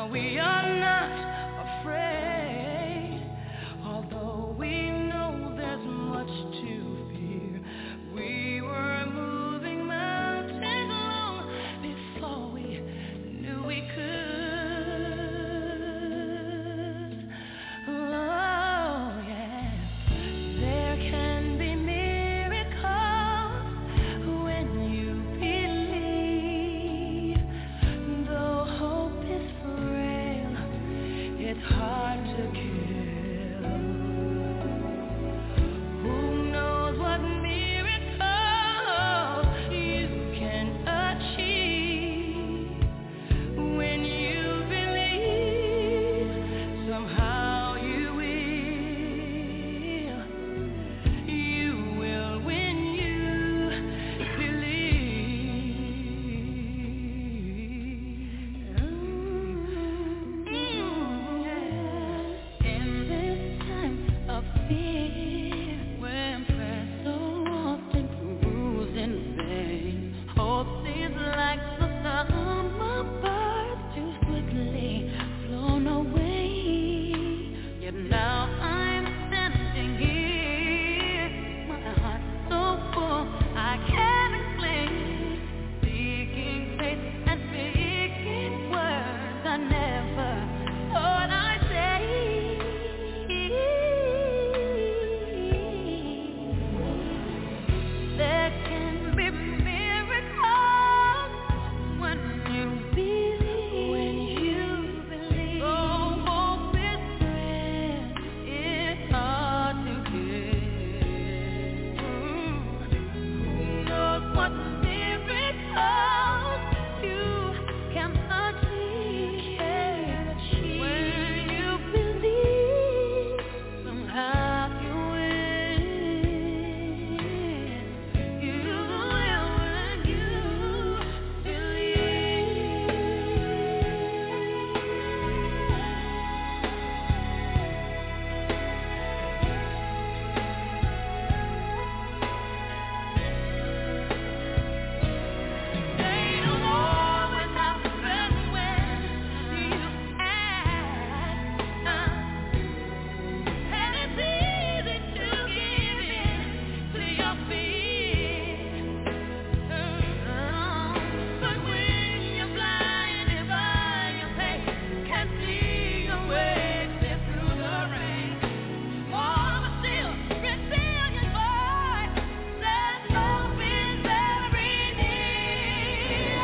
Now we are not afraid, although we know there's much to fear. We were moving mountains long before we knew we could. Oh yeah, there can be miracles when you believe. Though hope is frail, it's hard to kill. Who knows what miracle you can achieve when you believe? Somehow you will. You will when you believe. In this time of fear, when prayer so often proves in vain, hope seems like the summer bird too swiftly flown away. Yet now I'm standing here, my heart so full I can't explain, seeking faith and speaking words I never thought I'd say. There can be miracles when you believe. When you believe. Though hope is frail, it's hard to get. Who knows what miracles you can achieve when you believe? Somehow you will. You will when you Ain't no more when happen when you act. And it's easy to give in to your fear. But when you're blinded by your pain, can't see your way clear through the rain. More but still, resilient boy, there's hope is very near.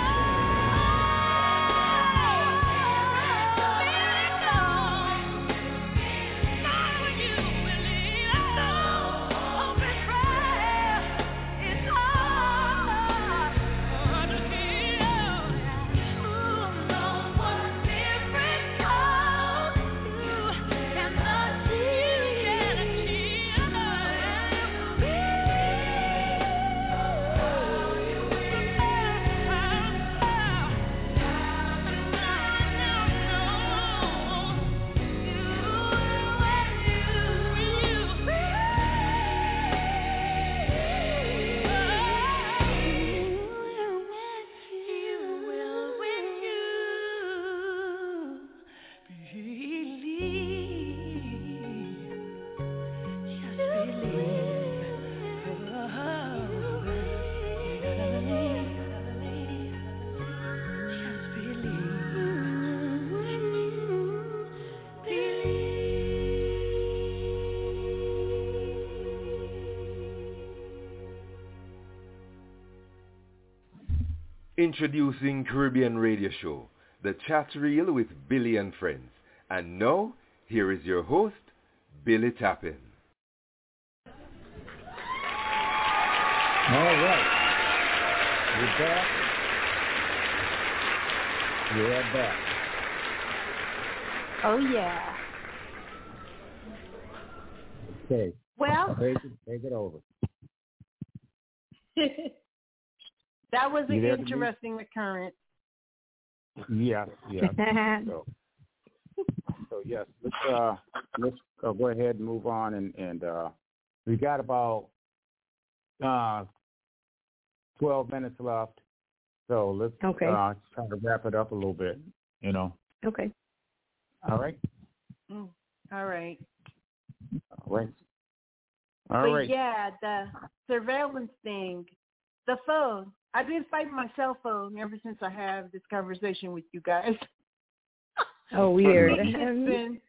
Not when you believe. Hope is frail, it's hard to heal. Who knows what miracles you can achieve? Introducing Caribbean Radio Show, The Chat Reel with Billy and Friends. And now, here is your host, Billy Tappin. All right. We're back. We're back. Oh, yeah. Okay. Well, Take it, take it over. that was You an there to me? interesting recurrence. Yeah, yeah. so, so yes, let's uh, let's uh, go ahead and move on, and and uh, we got about uh, twelve minutes left, so let's Okay. uh, try to wrap it up a little bit. You know. Okay. All right. Mm, all right. All right. All but right. yeah, the surveillance thing, the phone. I've been fighting my cell phone ever since I have this conversation with you guys. Oh, weird. It's been,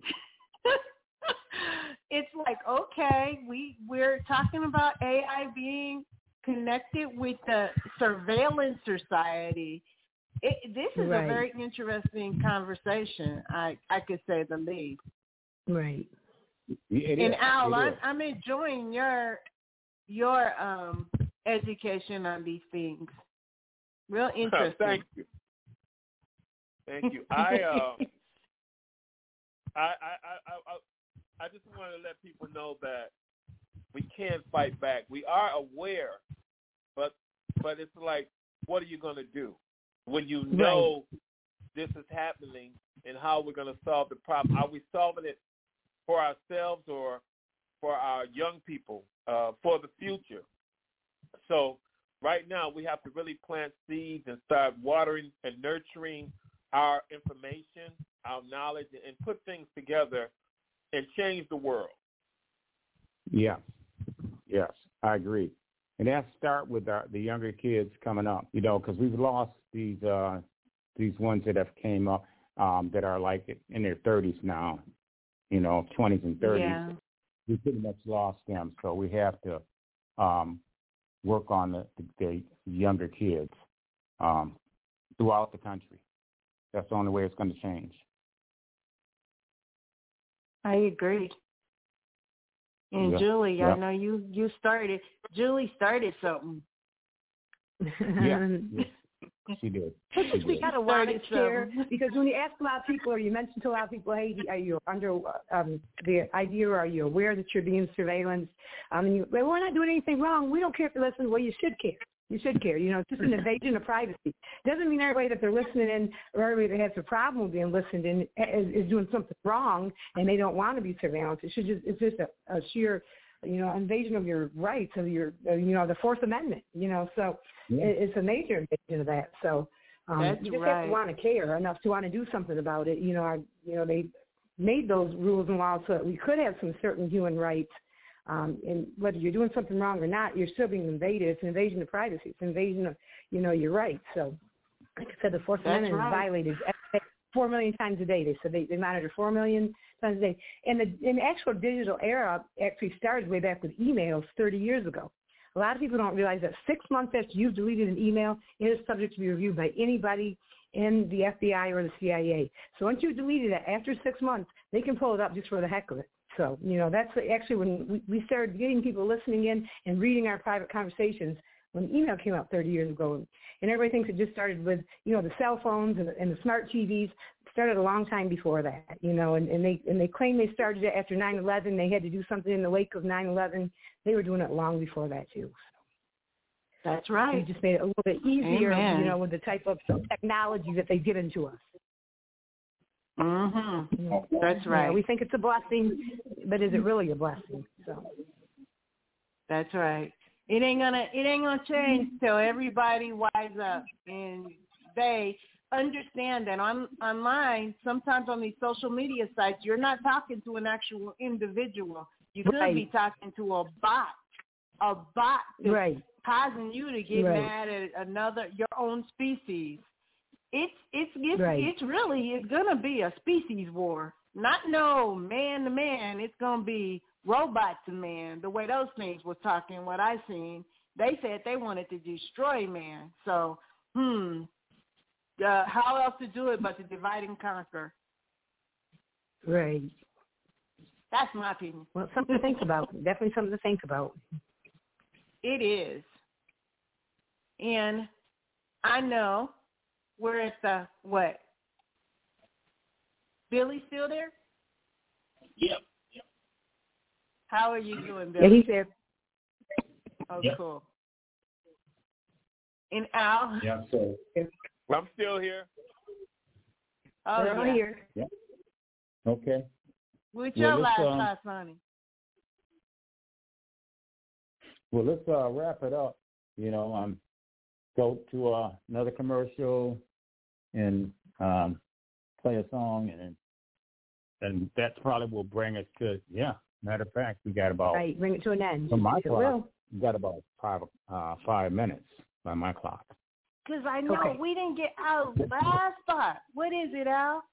it's like, okay, we, we're talking about A I being connected with the surveillance society. It, this is right. a very interesting conversation, I, I could say the least. Right. It and is. Al, it I'm, is. I'm enjoying your your um, education on these things. Real interesting. Thank you. Thank you. I, uh, I, I, I, I, I just want to let people know that we can't fight back. We are aware, but but it's like, what are you going to do when you know right. this is happening and how we're going to solve the problem? Are we solving it for ourselves or for our young people, uh, for the future? So right now we have to really plant seeds and start watering and nurturing our information, our knowledge, and put things together and change the world. Yeah. Yes, I agree. And that start with our, the younger kids coming up, you know, because we've lost these uh, these ones that have came up um, that are like in their thirties now, you know, twenties and thirties. Yeah. We pretty much lost them, so we have to um, work on the, the, the younger kids um, throughout the country. That's the only way it's going to change. I agree. And yeah. Julie, yeah. I know you, you started, Julie started something. Yeah, yeah. She did. She we did. got a lot of care because when you ask a lot of people or you mention to a lot of people, hey, are you under um, the idea or are you aware that you're being surveillance? Um, and you, well, we're not doing anything wrong. We don't care if you listen. Well, you should care. You should care. You know, it's just an invasion of privacy. Doesn't mean everybody that they're listening in or everybody that has a problem with being listened in is, is doing something wrong and they don't want to be surveillance. It should just it's just a, a sheer, you know, invasion of your rights of your, uh, you know, the Fourth Amendment. You know, so yeah. it, it's a major invasion of that. So um, That's you just right. have to want to care enough to want to do something about it. You know, I, you know, they made those rules and laws so that we could have some certain human rights. Um, and whether you're doing something wrong or not, you're still being invaded. It's an invasion of privacy. It's an invasion of, you know, your rights. So, like I said, the Fourth That's Amendment right. is violated four million times a day. They said they, they monitor four million times a day. And the, and the actual digital era actually started way back with emails thirty years ago. A lot of people don't realize that six months after you've deleted an email, it is subject to be reviewed by anybody in the F B I or the C I A. So once you've deleted it, after six months, they can pull it up just for the heck of it. So, you know, that's actually when we started getting people listening in and reading our private conversations when email came out thirty years ago. And everybody thinks it just started with, you know, the cell phones and the, and the smart T Vs. It started a long time before that, you know, and, and they and they claim they started it after nine eleven. They had to do something in the wake of nine eleven. They were doing it long before that, too. So that's right. we just made it a little bit easier, Amen. you know, with the type of technology that they've given to us. Mm-hmm. That's right. Yeah, we think it's a blessing, but is it really a blessing? So that's right. It ain't gonna it ain't gonna change till everybody wise up and they understand that on online, sometimes on these social media sites, you're not talking to an actual individual. You could right. be talking to a bot, a bot that's right. causing you to get right. mad at another your own species. It's it's it's, right. it's really it's gonna be a species war. Not no man to man. It's gonna be robot to man. The way those things were talking, what I seen, they said they wanted to destroy man. So, hmm, uh, how else to do it but to divide and conquer? Right. That's my opinion. Well, something to think about. Definitely something to think about. It is, and I know. We're at the, what? Billy still there? Yep. yep. How are you doing, Billy? Yeah, he's there. Oh, yep. cool. And Al? Yeah, so. I'm still here. Oh, We're yeah. here. Yeah. Okay. What's well, your last um, thoughts, honey? Well, let's uh, wrap it up. You know, um, go to uh, another commercial and um, play a song and and that probably will bring us to, yeah, matter of fact, we got about. Right, bring it to an end. From my it clock, will. we got about five, uh, five minutes by my clock. Because I know Okay. we didn't get our last thought. What is it, Al?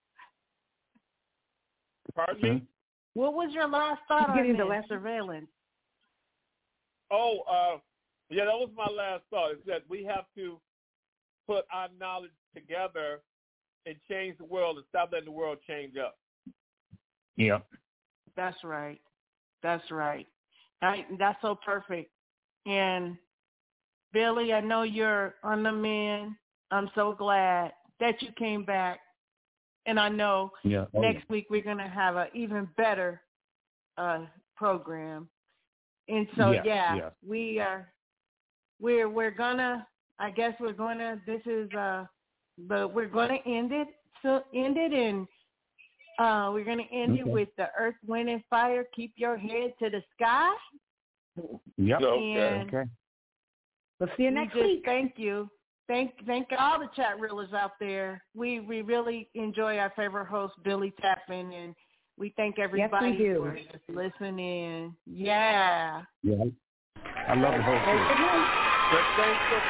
Pardon me? What was your last thought He's on getting this the last- surveillance? Oh, uh, yeah, that was my last thought. Is that we have to put our knowledge together and change the world and stop letting the world change us. Yep. That's right. That's right. I, that's so perfect. And Billy, I know you're on the mend. I'm so glad that you came back. And I know Yeah. Oh, next week we're going to have an even better uh, program. And so, Yeah, yeah, yeah. we are, we're, we're going to, I guess we're going to, this is, uh, but we're going to end it, so end it, and uh, we're going to end Okay. it with the Earth, Wind, and Fire, Keep Your Head to the Sky. Yep. And Okay. We'll see you we next just week. Thank you. Thank thank all the chat reelers out there. We we really enjoy our favorite host, Billy Tappan, and we thank everybody Yes, we do. for just listening. Yeah. Yeah. I love the whole thing. But thanks for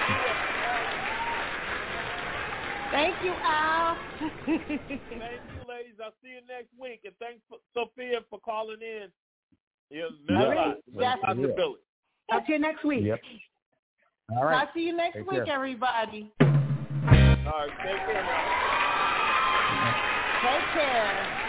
Thank you, Al. Thank you, ladies. I'll see you next week. And thanks, for, Sophia, for calling in. Yeah, All right. Doctor Billy. Talk to you next week. Yep. All right. Talk to you next Take week, care. everybody. All right, take care now. Take care.